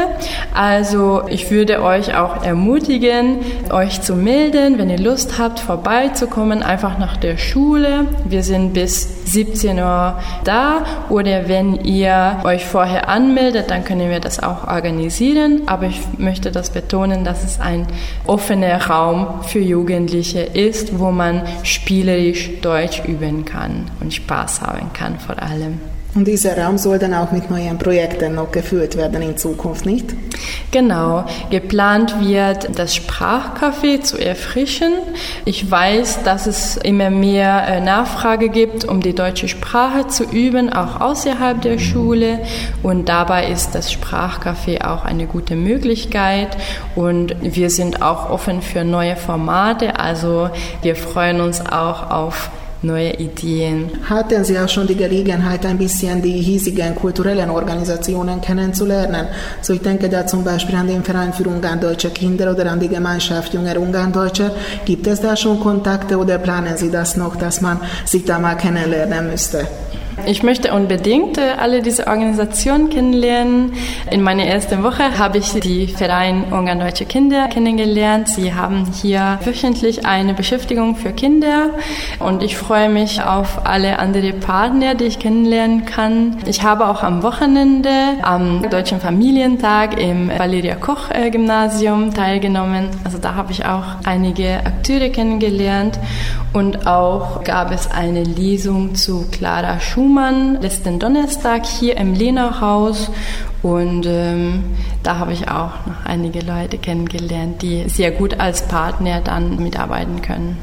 Also ich würde euch auch ermutigen, euch zu melden, wenn ihr Lust habt, vorbeizukommen, einfach nach der Schule. Wir sind bis siebzehn Uhr da, oder wenn ihr euch vorher anmeldet, dann können wir das auch organisieren. Aber ich möchte das betonen, dass es ein offener Raum für Jugendliche ist, wo man spielerisch Deutsch üben kann und Spaß haben kann vor allem. Und dieser Raum soll dann auch mit neuen Projekten noch gefüllt werden in Zukunft, nicht? Genau. Geplant wird, das Sprachcafé zu erfrischen. Ich weiß, dass es immer mehr Nachfrage gibt, um die deutsche Sprache zu üben, auch außerhalb der Schule. Und dabei ist das Sprachcafé auch eine gute Möglichkeit. Und wir sind auch offen für neue Formate. Also wir freuen uns auch auf neue Ideen. Hatten Sie auch schon die Gelegenheit, ein bisschen die hiesigen kulturellen Organisationen kennenzulernen? So, ich denke da zum Beispiel an den Verein für Ungardeutsche Kinder oder an die Gemeinschaft junger Ungardeutscher. Gibt es da schon Kontakte oder planen Sie das noch, dass man sich da mal kennenlernen müsste? Ich möchte unbedingt alle diese Organisationen kennenlernen. In meiner ersten Woche habe ich die Verein Ungardeutsche Kinder kennengelernt. Sie haben hier wöchentlich eine Beschäftigung für Kinder und ich freue mich auf alle anderen Partner, die ich kennenlernen kann. Ich habe auch am Wochenende am Deutschen Familientag im Valeria-Koch-Gymnasium teilgenommen. Also da habe ich auch einige Akteure kennengelernt und auch gab es eine Lesung zu Clara Schumann letzten Donnerstag hier im Lehnerhaus und ähm, da habe ich auch noch einige Leute kennengelernt, die sehr gut als Partner dann mitarbeiten können.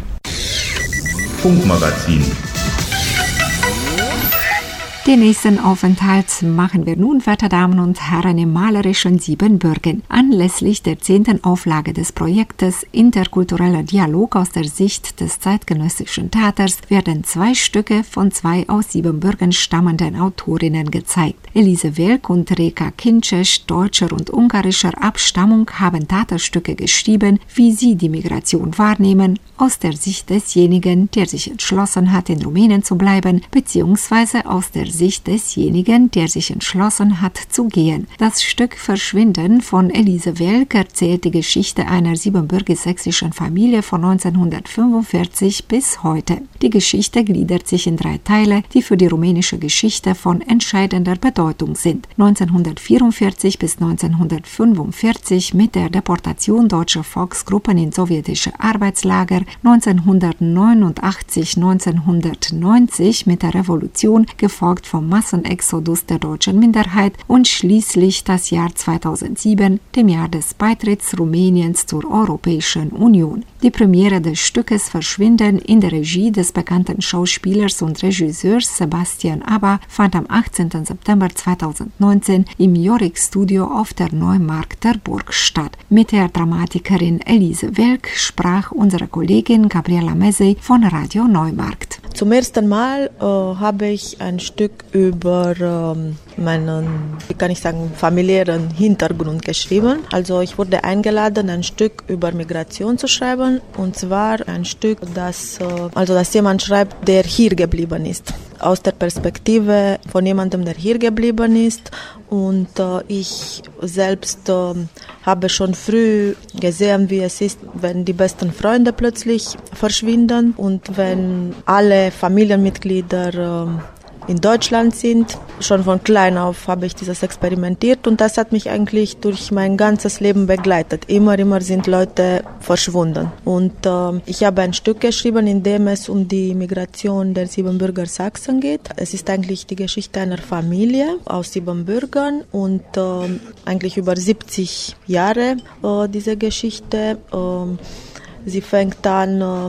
Funkmagazin. Den nächsten Aufenthalt machen wir nun, werte Damen und Herren, im malerischen Siebenbürgen. Anlässlich der zehnten Auflage des Projektes Interkultureller Dialog aus der Sicht des zeitgenössischen Theaters werden zwei Stücke von zwei aus Siebenbürgen stammenden Autorinnen gezeigt. Elise Welk und Reka Kinczes, deutscher und ungarischer Abstammung, haben Theaterstücke geschrieben, wie sie die Migration wahrnehmen, aus der Sicht desjenigen, der sich entschlossen hat, in Rumänien zu bleiben, beziehungsweise aus der Sicht desjenigen, der sich entschlossen hat zu gehen. Das Stück Verschwinden von Elise Welk erzählt die Geschichte einer siebenbürgisch-sächsischen Familie von neunzehnhundertfünfundvierzig bis heute. Die Geschichte gliedert sich in drei Teile, die für die rumänische Geschichte von entscheidender Bedeutung sind. neunzehnhundertvierundvierzig bis neunzehnhundertfünfundvierzig mit der Deportation deutscher Volksgruppen in sowjetische Arbeitslager, neunzehnhundertneunundachtzig bis neunzehnhundertneunzig mit der Revolution, gefolgt vom Massenexodus der deutschen Minderheit und schließlich das Jahr zweitausendsieben, dem Jahr des Beitritts Rumäniens zur Europäischen Union. Die Premiere des Stückes Verschwinden in der Regie des bekannten Schauspielers und Regisseurs Sebastian Aba fand am achtzehnten September zweitausendneunzehn im Jorik-Studio auf der Neumarkter Burg statt. Mit der Dramatikerin Elise Welk sprach unsere Kollegin Gabriela Mezey von Radio Neumarkt. Zum ersten Mal äh, habe ich ein Stück über ähm, meinen, wie kann ich sagen, familiären Hintergrund geschrieben. Also ich wurde eingeladen, ein Stück über Migration zu schreiben, und zwar ein Stück, das, äh, also dass jemand schreibt, der hier geblieben ist. Aus der Perspektive von jemandem, der hier geblieben ist. Und äh, ich selbst äh, habe schon früh gesehen, wie es ist, wenn die besten Freunde plötzlich verschwinden und wenn alle Familienmitglieder äh, in Deutschland sind. Schon von klein auf habe ich dieses experimentiert und das hat mich eigentlich durch mein ganzes Leben begleitet. Immer, immer sind Leute verschwunden. Und äh, ich habe ein Stück geschrieben, in dem es um die Migration der Siebenbürger Sachsen geht. Es ist eigentlich die Geschichte einer Familie aus Siebenbürgern und äh, eigentlich über siebzig Jahre äh, diese Geschichte. Äh, Sie fängt an äh,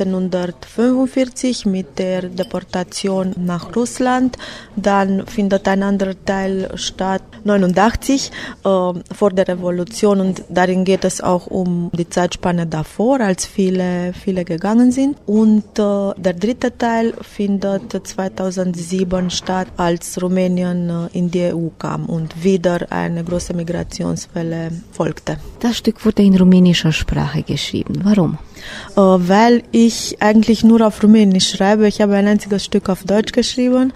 neunzehnhundertfünfundvierzig mit der Deportation nach Russland. Dann findet ein anderer Teil statt neunundachtzig äh, vor der Revolution, und darin geht es auch um die Zeitspanne davor, als viele, viele gegangen sind. Und äh, der dritte Teil findet zweitausendsieben statt, als Rumänien äh, in die E U kam und wieder eine große Migrationswelle folgte. Das Stück wurde in rumänischer Sprache geschrieben. Warum? Äh, weil ich eigentlich nur auf Rumänisch schreibe. Ich habe ein einziges Stück auf Deutsch geschrieben.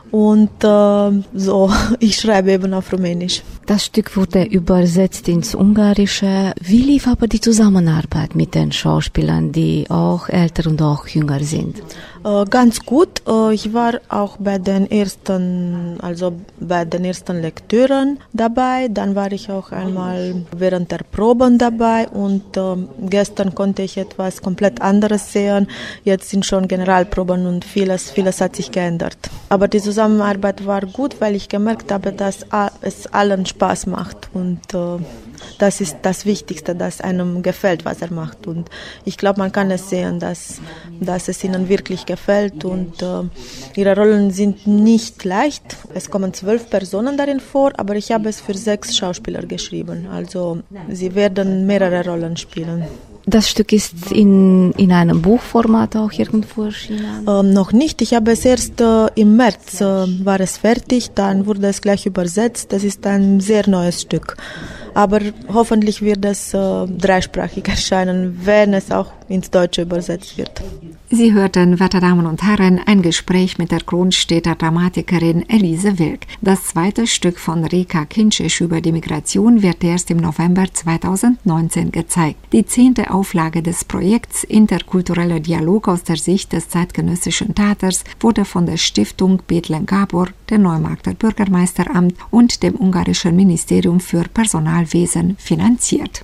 Und äh, so, ich schreibe eben auf Rumänisch. Das Stück wurde übersetzt ins Ungarische. Wie lief aber die Zusammenarbeit mit den Schauspielern, die auch älter und auch jünger sind? Äh, ganz gut. Äh, ich war auch bei den ersten, also bei den ersten Lektüren dabei. Dann war ich auch einmal während der Proben dabei, und äh, gestern konnte ich etwas komplett anderes sehen. Jetzt sind schon Generalproben und vieles, vieles hat sich geändert. Aber die Zusammenarbeit war gut, weil ich gemerkt habe, dass es allen Spaß macht, und äh, das ist das Wichtigste, dass einem gefällt, was er macht. Und ich glaube, man kann es sehen, dass, dass es ihnen wirklich gefällt, und äh, ihre Rollen sind nicht leicht. Es kommen zwölf Personen darin vor, aber ich habe es für sechs Schauspieler geschrieben. Also sie werden mehrere Rollen spielen. Das Stück ist in, in einem Buchformat auch irgendwo erschienen? Ähm, noch nicht. Ich habe es erst äh, im März äh, war es fertig, dann wurde es gleich übersetzt. Das ist ein sehr neues Stück. Aber hoffentlich wird es äh, dreisprachig erscheinen, wenn es auch ins Deutsche übersetzt wird. Sie hörten, werte Damen und Herren, ein Gespräch mit der Kronstädter Dramatikerin Elise Wilk. Das zweite Stück von Reka Kinčiš über die Migration wird erst im November zweitausendneunzehn gezeigt. Die zehnte Auflage des Projekts Interkultureller Dialog aus der Sicht des zeitgenössischen Theaters wurde von der Stiftung Bethlen Gábor, der Neumarkter Bürgermeisteramt und dem ungarischen Ministerium für Personalwesen finanziert.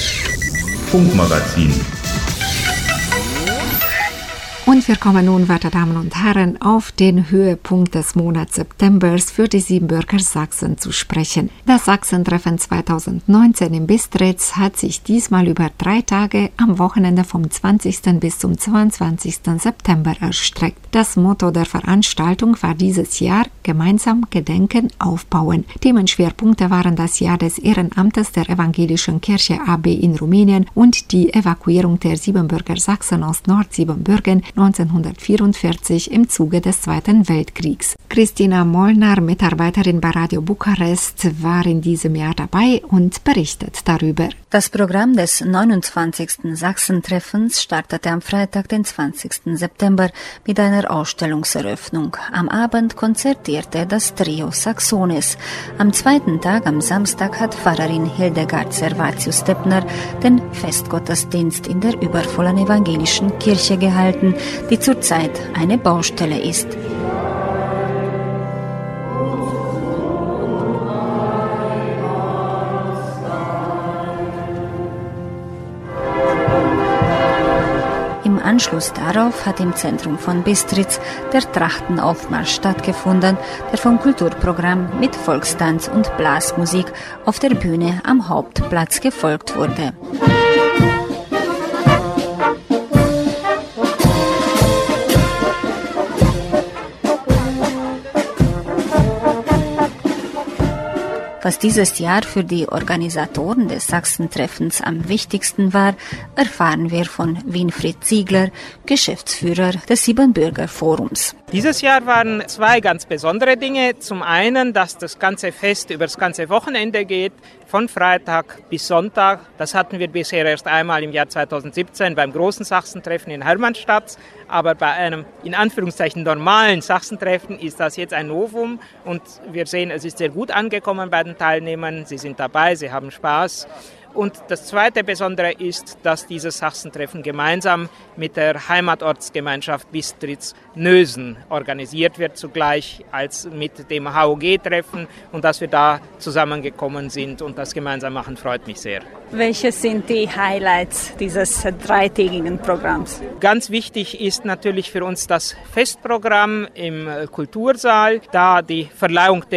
Funkmagazin. Und wir kommen nun, werte Damen und Herren, auf den Höhepunkt des Monats Septembers für die Siebenbürger Sachsen zu sprechen. Das Sachsentreffen zweitausendneunzehn in Bistritz hat sich diesmal über drei Tage am Wochenende vom zwanzigsten bis zum zweiundzwanzigsten September erstreckt. Das Motto der Veranstaltung war dieses Jahr Gemeinsam Gedenken aufbauen. Themenschwerpunkte waren das Jahr des Ehrenamtes der Evangelischen Kirche A B in Rumänien und die Evakuierung der Siebenbürger Sachsen aus Nordsiebenbürgen neunzehnhundertvierundvierzig im Zuge des Zweiten Weltkriegs. Christina Molnar, Mitarbeiterin bei Radio Bukarest, war in diesem Jahr dabei und berichtet darüber. Das Programm des neunundzwanzigsten Sachsentreffens startete am Freitag, den zwanzigsten September, mit einer Ausstellungseröffnung. Am Abend konzertierte das Trio Saxonis. Am zweiten Tag, am Samstag, hat Pfarrerin Hildegard Servatius-Deppner den Festgottesdienst in der übervollen evangelischen Kirche gehalten, die zurzeit eine Baustelle ist. Im Anschluss darauf hat im Zentrum von Bistritz der Trachtenaufmarsch stattgefunden, der vom Kulturprogramm mit Volkstanz und Blasmusik auf der Bühne am Hauptplatz gefolgt wurde. Was dieses Jahr für die Organisatoren des Sachsentreffens am wichtigsten war, erfahren wir von Winfried Ziegler, Geschäftsführer des Siebenbürger Forums. Dieses Jahr waren zwei ganz besondere Dinge. Zum einen, dass das ganze Fest über das ganze Wochenende geht, von Freitag bis Sonntag. Das hatten wir bisher erst einmal im Jahr zweitausendsiebzehn beim großen Sachsentreffen in Hermannstadt. Aber bei einem in Anführungszeichen normalen Sachsentreffen ist das jetzt ein Novum. Und wir sehen, es ist sehr gut angekommen bei den Teilnehmern. Sie sind dabei, sie haben Spaß. Und das zweite Besondere ist, dass dieses Sachsentreffen gemeinsam mit der Heimatortsgemeinschaft Bistritz-Nösen organisiert wird, zugleich als mit dem H O G-Treffen, und dass wir da zusammengekommen sind und das gemeinsam machen, freut mich sehr. Welche sind die Highlights dieses dreitägigen Programms? Ganz wichtig ist natürlich für uns das Festprogramm im Kultursaal, da die Verleihung der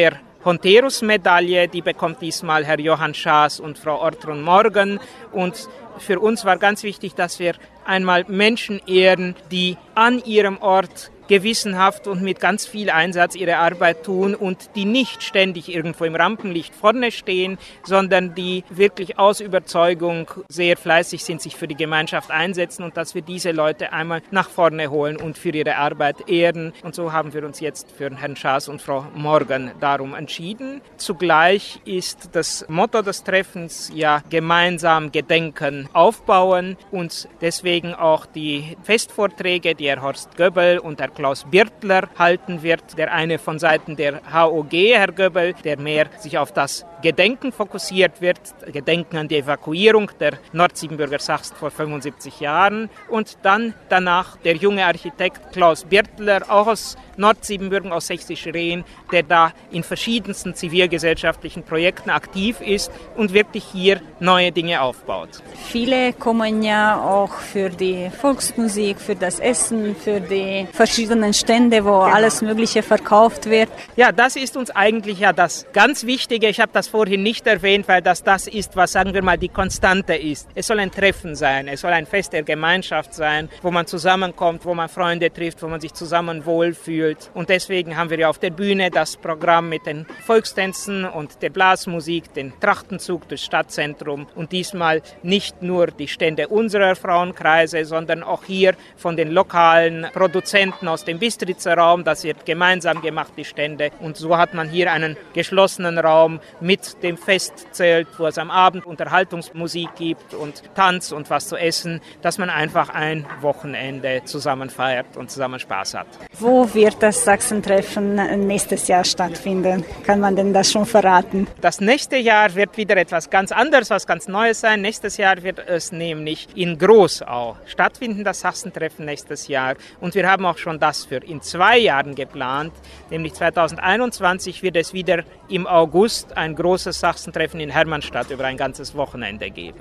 Honterus-Medaille, die bekommt diesmal Herr Johann Schaas und Frau Ortrun Morgan. Und für uns war ganz wichtig, dass wir einmal Menschen ehren, die an ihrem Ort gewissenhaft und mit ganz viel Einsatz ihre Arbeit tun und die nicht ständig irgendwo im Rampenlicht vorne stehen, sondern die wirklich aus Überzeugung sehr fleißig sind, sich für die Gemeinschaft einsetzen und dass wir diese Leute einmal nach vorne holen und für ihre Arbeit ehren. Und so haben wir uns jetzt für Herrn Schaas und Frau Morgan darum entschieden. Zugleich ist das Motto des Treffens ja gemeinsam gedenken, aufbauen und deswegen auch die Festvorträge, die Herr Horst Göbbel und Herr Klaus Birtler halten wird. Der eine von Seiten der H O G, Herr Göbbel, der mehr sich auf das Gedenken fokussiert wird, Gedenken an die Evakuierung der Nordsiebenbürger Sachsen vor fünfundsiebzig Jahren. Und dann danach der junge Architekt Klaus Birtler, auch aus Nordsiebenbürgen, aus Sächsisch-Rehen, der da in verschiedensten zivilgesellschaftlichen Projekten aktiv ist und wirklich hier neue Dinge aufbaut. Viele kommen ja auch für die Volksmusik, für das Essen, für die verschiedenen Stände, wo genau. alles Mögliche verkauft wird. Ja, das ist uns eigentlich ja das ganz Wichtige. Ich habe das vorhin nicht erwähnt, weil das das ist, was, sagen wir mal, die Konstante ist. Es soll ein Treffen sein, es soll ein Fest der Gemeinschaft sein, wo man zusammenkommt, wo man Freunde trifft, wo man sich zusammen wohlfühlt. Und deswegen haben wir ja auf der Bühne das Programm mit den Volkstänzen und der Blasmusik, den Trachtenzug durchs Stadtzentrum und diesmal nicht nur die Stände unserer Frauenkreise, sondern auch hier von den lokalen Produzenten aus dem Bistritzer Raum. Das wird gemeinsam gemacht, die Stände. Und so hat man hier einen geschlossenen Raum mit dem Festzelt, wo es am Abend Unterhaltungsmusik gibt und Tanz und was zu essen, dass man einfach ein Wochenende zusammen feiert und zusammen Spaß hat. Wo wird das Sachsentreffen nächstes Jahr stattfinden? Kann man denn das schon verraten? Das nächste Jahr wird wieder etwas ganz anderes, was ganz Neues sein. Nächstes Jahr wird es nämlich in Großau stattfinden, das Sachsentreffen nächstes Jahr. Und wir haben auch schon das für in zwei Jahren geplant, nämlich zweitausendeinundzwanzig wird es wieder im August ein großes Sachsentreffen in Hermannstadt über ein ganzes Wochenende geben.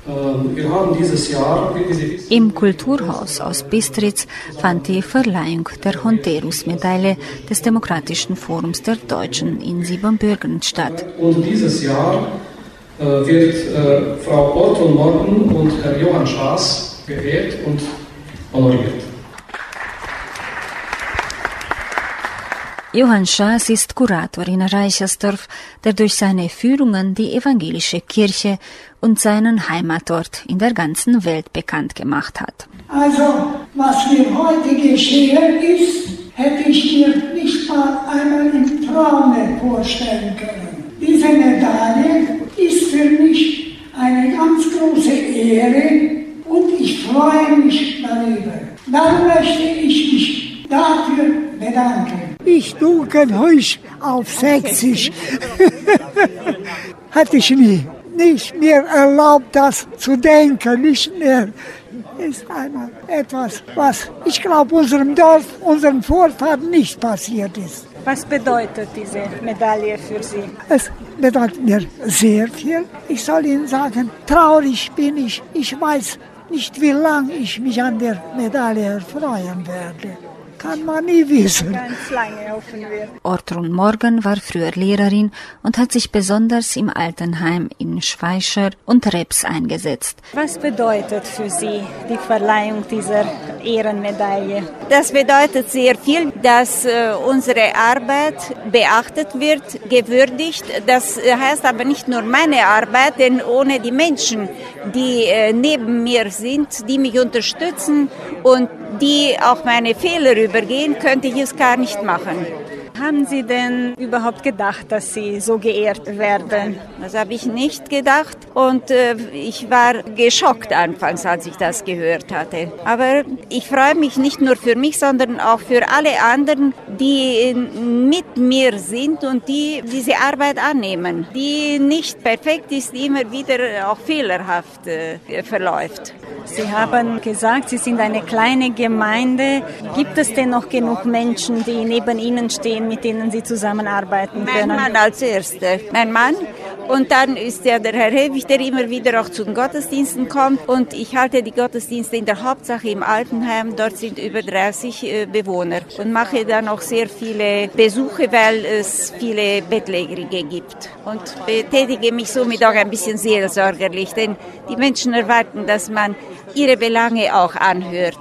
Wir haben dieses Jahr Im Kulturhaus aus Bistritz fand die Verleihung der Honterus-Medaille des Demokratischen Forums der Deutschen in Siebenbürgen statt. Und dieses Jahr äh, wird äh, Frau Ortrun Morgan und Herr Johann Schaas geehrt und honoriert. Johann Schaas ist Kurator in Reichersdorf, der durch seine Führungen die evangelische Kirche und seinen Heimatort in der ganzen Welt bekannt gemacht hat. Also, was mir heute geschehen ist, hätte ich mir nicht mal einmal im Traume vorstellen können. Diese Medaille ist für mich eine ganz große Ehre und ich freue mich darüber. Dann möchte ich mich dafür bedanken. Ich danke euch auf Sächsisch. Hatte ich nie. Nicht mir erlaubt, das zu denken. Nicht mehr. Ist einmal etwas, was ich glaube, unserem Dorf, unseren Vorfahren nicht passiert ist. Was bedeutet diese Medaille für Sie? Es bedeutet mir sehr viel. Ich soll Ihnen sagen, traurig bin ich. Ich weiß nicht, wie lange ich mich an der Medaille erfreuen werde. Kann man nie wissen. Ganz lange hoffen wir. Ortrun Morgan war früher Lehrerin und hat sich besonders im Altenheim in Schweischer und Reps eingesetzt. Was bedeutet für Sie die Verleihung dieser Ehrenmedaille? Das bedeutet sehr viel, dass äh, unsere Arbeit beachtet wird, gewürdigt. Das heißt aber nicht nur meine Arbeit, denn ohne die Menschen, die äh, neben mir sind, die mich unterstützen und die auch meine Fehler übergehen, könnte ich es gar nicht machen. Haben Sie denn überhaupt gedacht, dass Sie so geehrt werden? Das habe ich nicht gedacht und äh, ich war geschockt anfangs, als ich das gehört hatte. Aber ich freue mich nicht nur für mich, sondern auch für alle anderen, die mit mir sind und die diese Arbeit annehmen, die nicht perfekt ist, die immer wieder auch fehlerhaft äh, verläuft. Sie haben gesagt, Sie sind eine kleine Gemeinde. Gibt es denn noch genug Menschen, die neben Ihnen stehen, mit denen Sie zusammenarbeiten können? Mein Mann als Erster. Mein Mann Und dann ist ja der Herr Hedwig, der immer wieder auch zu den Gottesdiensten kommt. Und ich halte die Gottesdienste in der Hauptsache im Altenheim. Dort sind über dreißig äh, Bewohner. Und mache dann auch sehr viele Besuche, weil es viele Bettlägerige gibt. Und betätige mich somit auch ein bisschen seelsorgerlich, denn die Menschen erwarten, dass man ihre Belange auch anhört.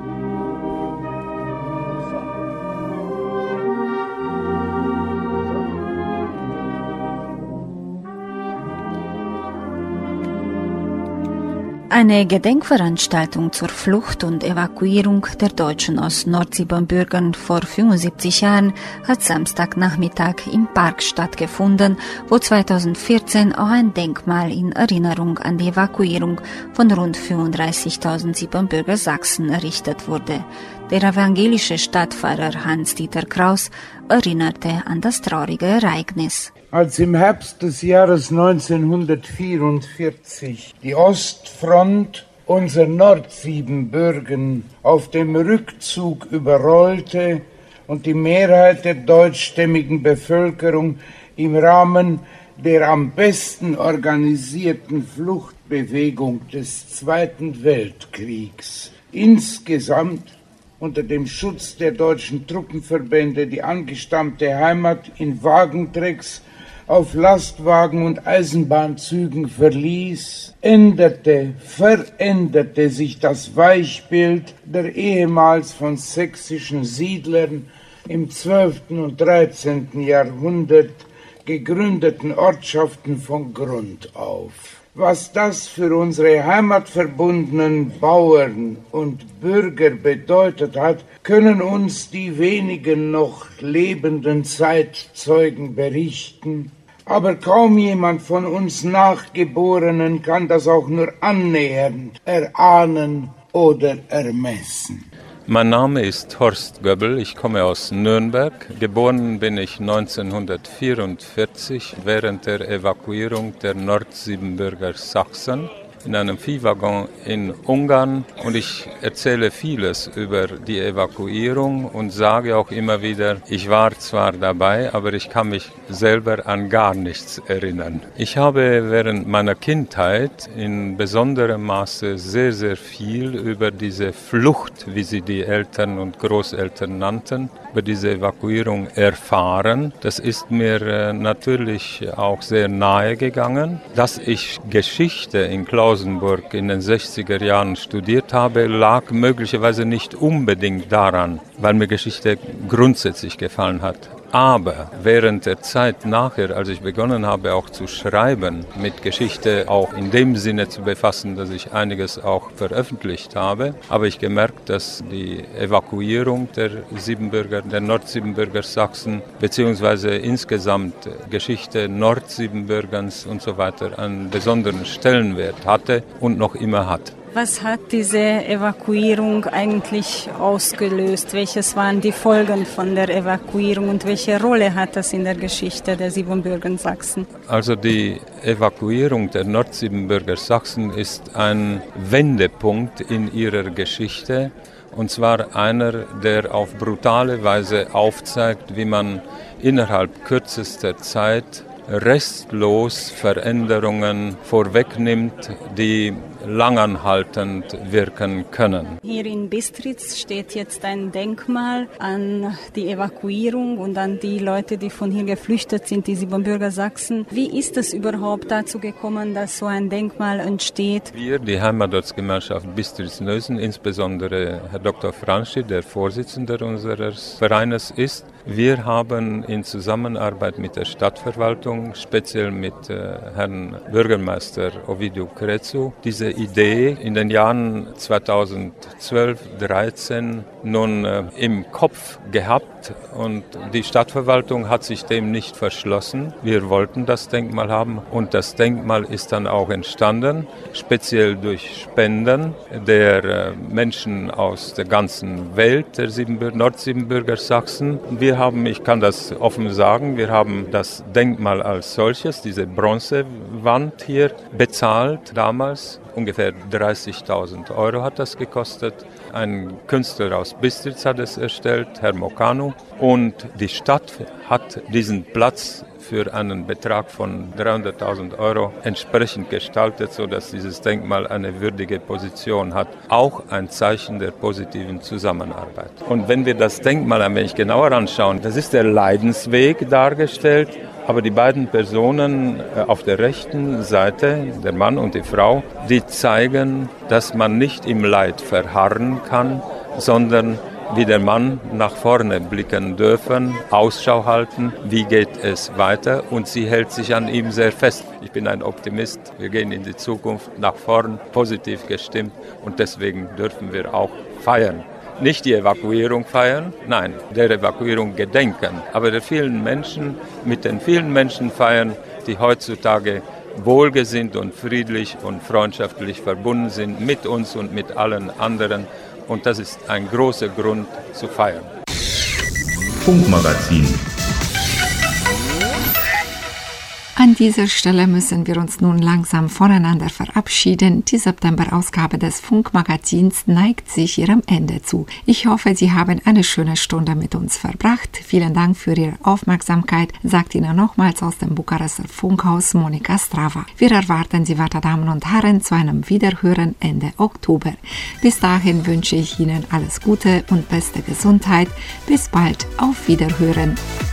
Eine Gedenkveranstaltung zur Flucht und Evakuierung der Deutschen aus Nordsiebenbürgen vor fünfundsiebzig Jahren hat Samstagnachmittag im Park stattgefunden, wo zweitausendvierzehn auch ein Denkmal in Erinnerung an die Evakuierung von rund fünfunddreißigtausend Siebenbürger Sachsen errichtet wurde. Der evangelische Stadtpfarrer Hans-Dieter Kraus erinnerte an das traurige Ereignis. Als im Herbst des Jahres neunzehnhundertvierundvierzig die Ostfront unser Nordsiebenbürgen auf dem Rückzug überrollte und die Mehrheit der deutschstämmigen Bevölkerung im Rahmen der am besten organisierten Fluchtbewegung des Zweiten Weltkriegs insgesamt unter dem Schutz der deutschen Truppenverbände die angestammte Heimat in Wagenträgs auf Lastwagen und Eisenbahnzügen verließ, änderte, veränderte sich das Weichbild der ehemals von sächsischen Siedlern im zwölften und dreizehnten Jahrhundert gegründeten Ortschaften von Grund auf. Was das für unsere heimatverbundenen Bauern und Bürger bedeutet hat, können uns die wenigen noch lebenden Zeitzeugen berichten. Aber kaum jemand von uns Nachgeborenen kann das auch nur annähernd erahnen oder ermessen. Mein Name ist Horst Göbbel, ich komme aus Nürnberg. Geboren bin ich neunzehnhundertvierundvierzig während der Evakuierung der Nordsiebenbürger Sachsen in einem Viehwaggon in Ungarn. Und ich erzähle vieles über die Evakuierung und sage auch immer wieder, ich war zwar dabei, aber ich kann mich selber an gar nichts erinnern. Ich habe während meiner Kindheit in besonderem Maße sehr, sehr viel über diese Flucht, wie sie die Eltern und Großeltern nannten, über diese Evakuierung erfahren. Das ist mir äh, natürlich auch sehr nahe gegangen. Dass ich Geschichte in Klausenburg in den sechziger Jahren studiert habe, lag möglicherweise nicht unbedingt daran, weil mir Geschichte grundsätzlich gefallen hat. Aber während der Zeit nachher, als ich begonnen habe auch zu schreiben, mit Geschichte auch in dem Sinne zu befassen, dass ich einiges auch veröffentlicht habe, habe ich gemerkt, dass die Evakuierung der Siebenbürger, der Nordsiebenbürger Sachsen, beziehungsweise insgesamt Geschichte Nordsiebenbürgens und so weiter einen besonderen Stellenwert hatte und noch immer hat. Was hat diese Evakuierung eigentlich ausgelöst? Welches waren die Folgen von der Evakuierung und welche Rolle hat das in der Geschichte der Siebenbürger Sachsen? Also die Evakuierung der Nordsiebenbürger Sachsen ist ein Wendepunkt in ihrer Geschichte, und zwar einer, der auf brutale Weise aufzeigt, wie man innerhalb kürzester Zeit restlos Veränderungen vorwegnimmt, die langanhaltend wirken können. Hier in Bistritz steht jetzt ein Denkmal an die Evakuierung und an die Leute, die von hier geflüchtet sind, die Siebenbürger Sachsen. Wie ist es überhaupt dazu gekommen, dass so ein Denkmal entsteht? Wir, die Heimatortsgemeinschaft Bistritz-Nösen, insbesondere Herr Doktor Franschi, der Vorsitzender unseres Vereines ist, wir haben in Zusammenarbeit mit der Stadtverwaltung, speziell mit äh, Herrn Bürgermeister Ovidiu Crețu, diese Idee in den Jahren zweitausendzwölf, dreizehn nun äh, im Kopf gehabt, und die Stadtverwaltung hat sich dem nicht verschlossen. Wir wollten das Denkmal haben, und das Denkmal ist dann auch entstanden, speziell durch Spenden der äh, Menschen aus der ganzen Welt, der Siebenbürger, Nordsiebenbürger Sachsen. Wir haben, ich kann das offen sagen, wir haben das Denkmal als solches, diese Bronze Wand hier bezahlt damals. Ungefähr dreißigtausend Euro hat das gekostet. Ein Künstler aus Bistritz hat es erstellt, Herr Mokanu. Und die Stadt hat diesen Platz für einen Betrag von dreihunderttausend Euro entsprechend gestaltet, sodass dieses Denkmal eine würdige Position hat. Auch ein Zeichen der positiven Zusammenarbeit. Und wenn wir das Denkmal ein wenig genauer anschauen, das ist der Leidensweg dargestellt. Aber die beiden Personen auf der rechten Seite, der Mann und die Frau, die zeigen, dass man nicht im Leid verharren kann, sondern wie der Mann nach vorne blicken dürfen, Ausschau halten, wie geht es weiter, und sie hält sich an ihm sehr fest. Ich bin ein Optimist, wir gehen in die Zukunft nach vorn, positiv gestimmt, und deswegen dürfen wir auch feiern. Nicht die Evakuierung feiern, nein, der Evakuierung gedenken, aber der vielen Menschen, mit den vielen Menschen feiern, die heutzutage wohlgesinnt und friedlich und freundschaftlich verbunden sind mit uns und mit allen anderen. Und das ist ein großer Grund zu feiern. Funkmagazin. An dieser Stelle müssen wir uns nun langsam voneinander verabschieden. Die September-Ausgabe des Funkmagazins neigt sich ihrem Ende zu. Ich hoffe, Sie haben eine schöne Stunde mit uns verbracht. Vielen Dank für Ihre Aufmerksamkeit, sagt Ihnen nochmals aus dem Bukarester Funkhaus Monika Strava. Wir erwarten Sie, werte Damen und Herren, zu einem Wiederhören Ende Oktober. Bis dahin wünsche ich Ihnen alles Gute und beste Gesundheit. Bis bald, auf Wiederhören.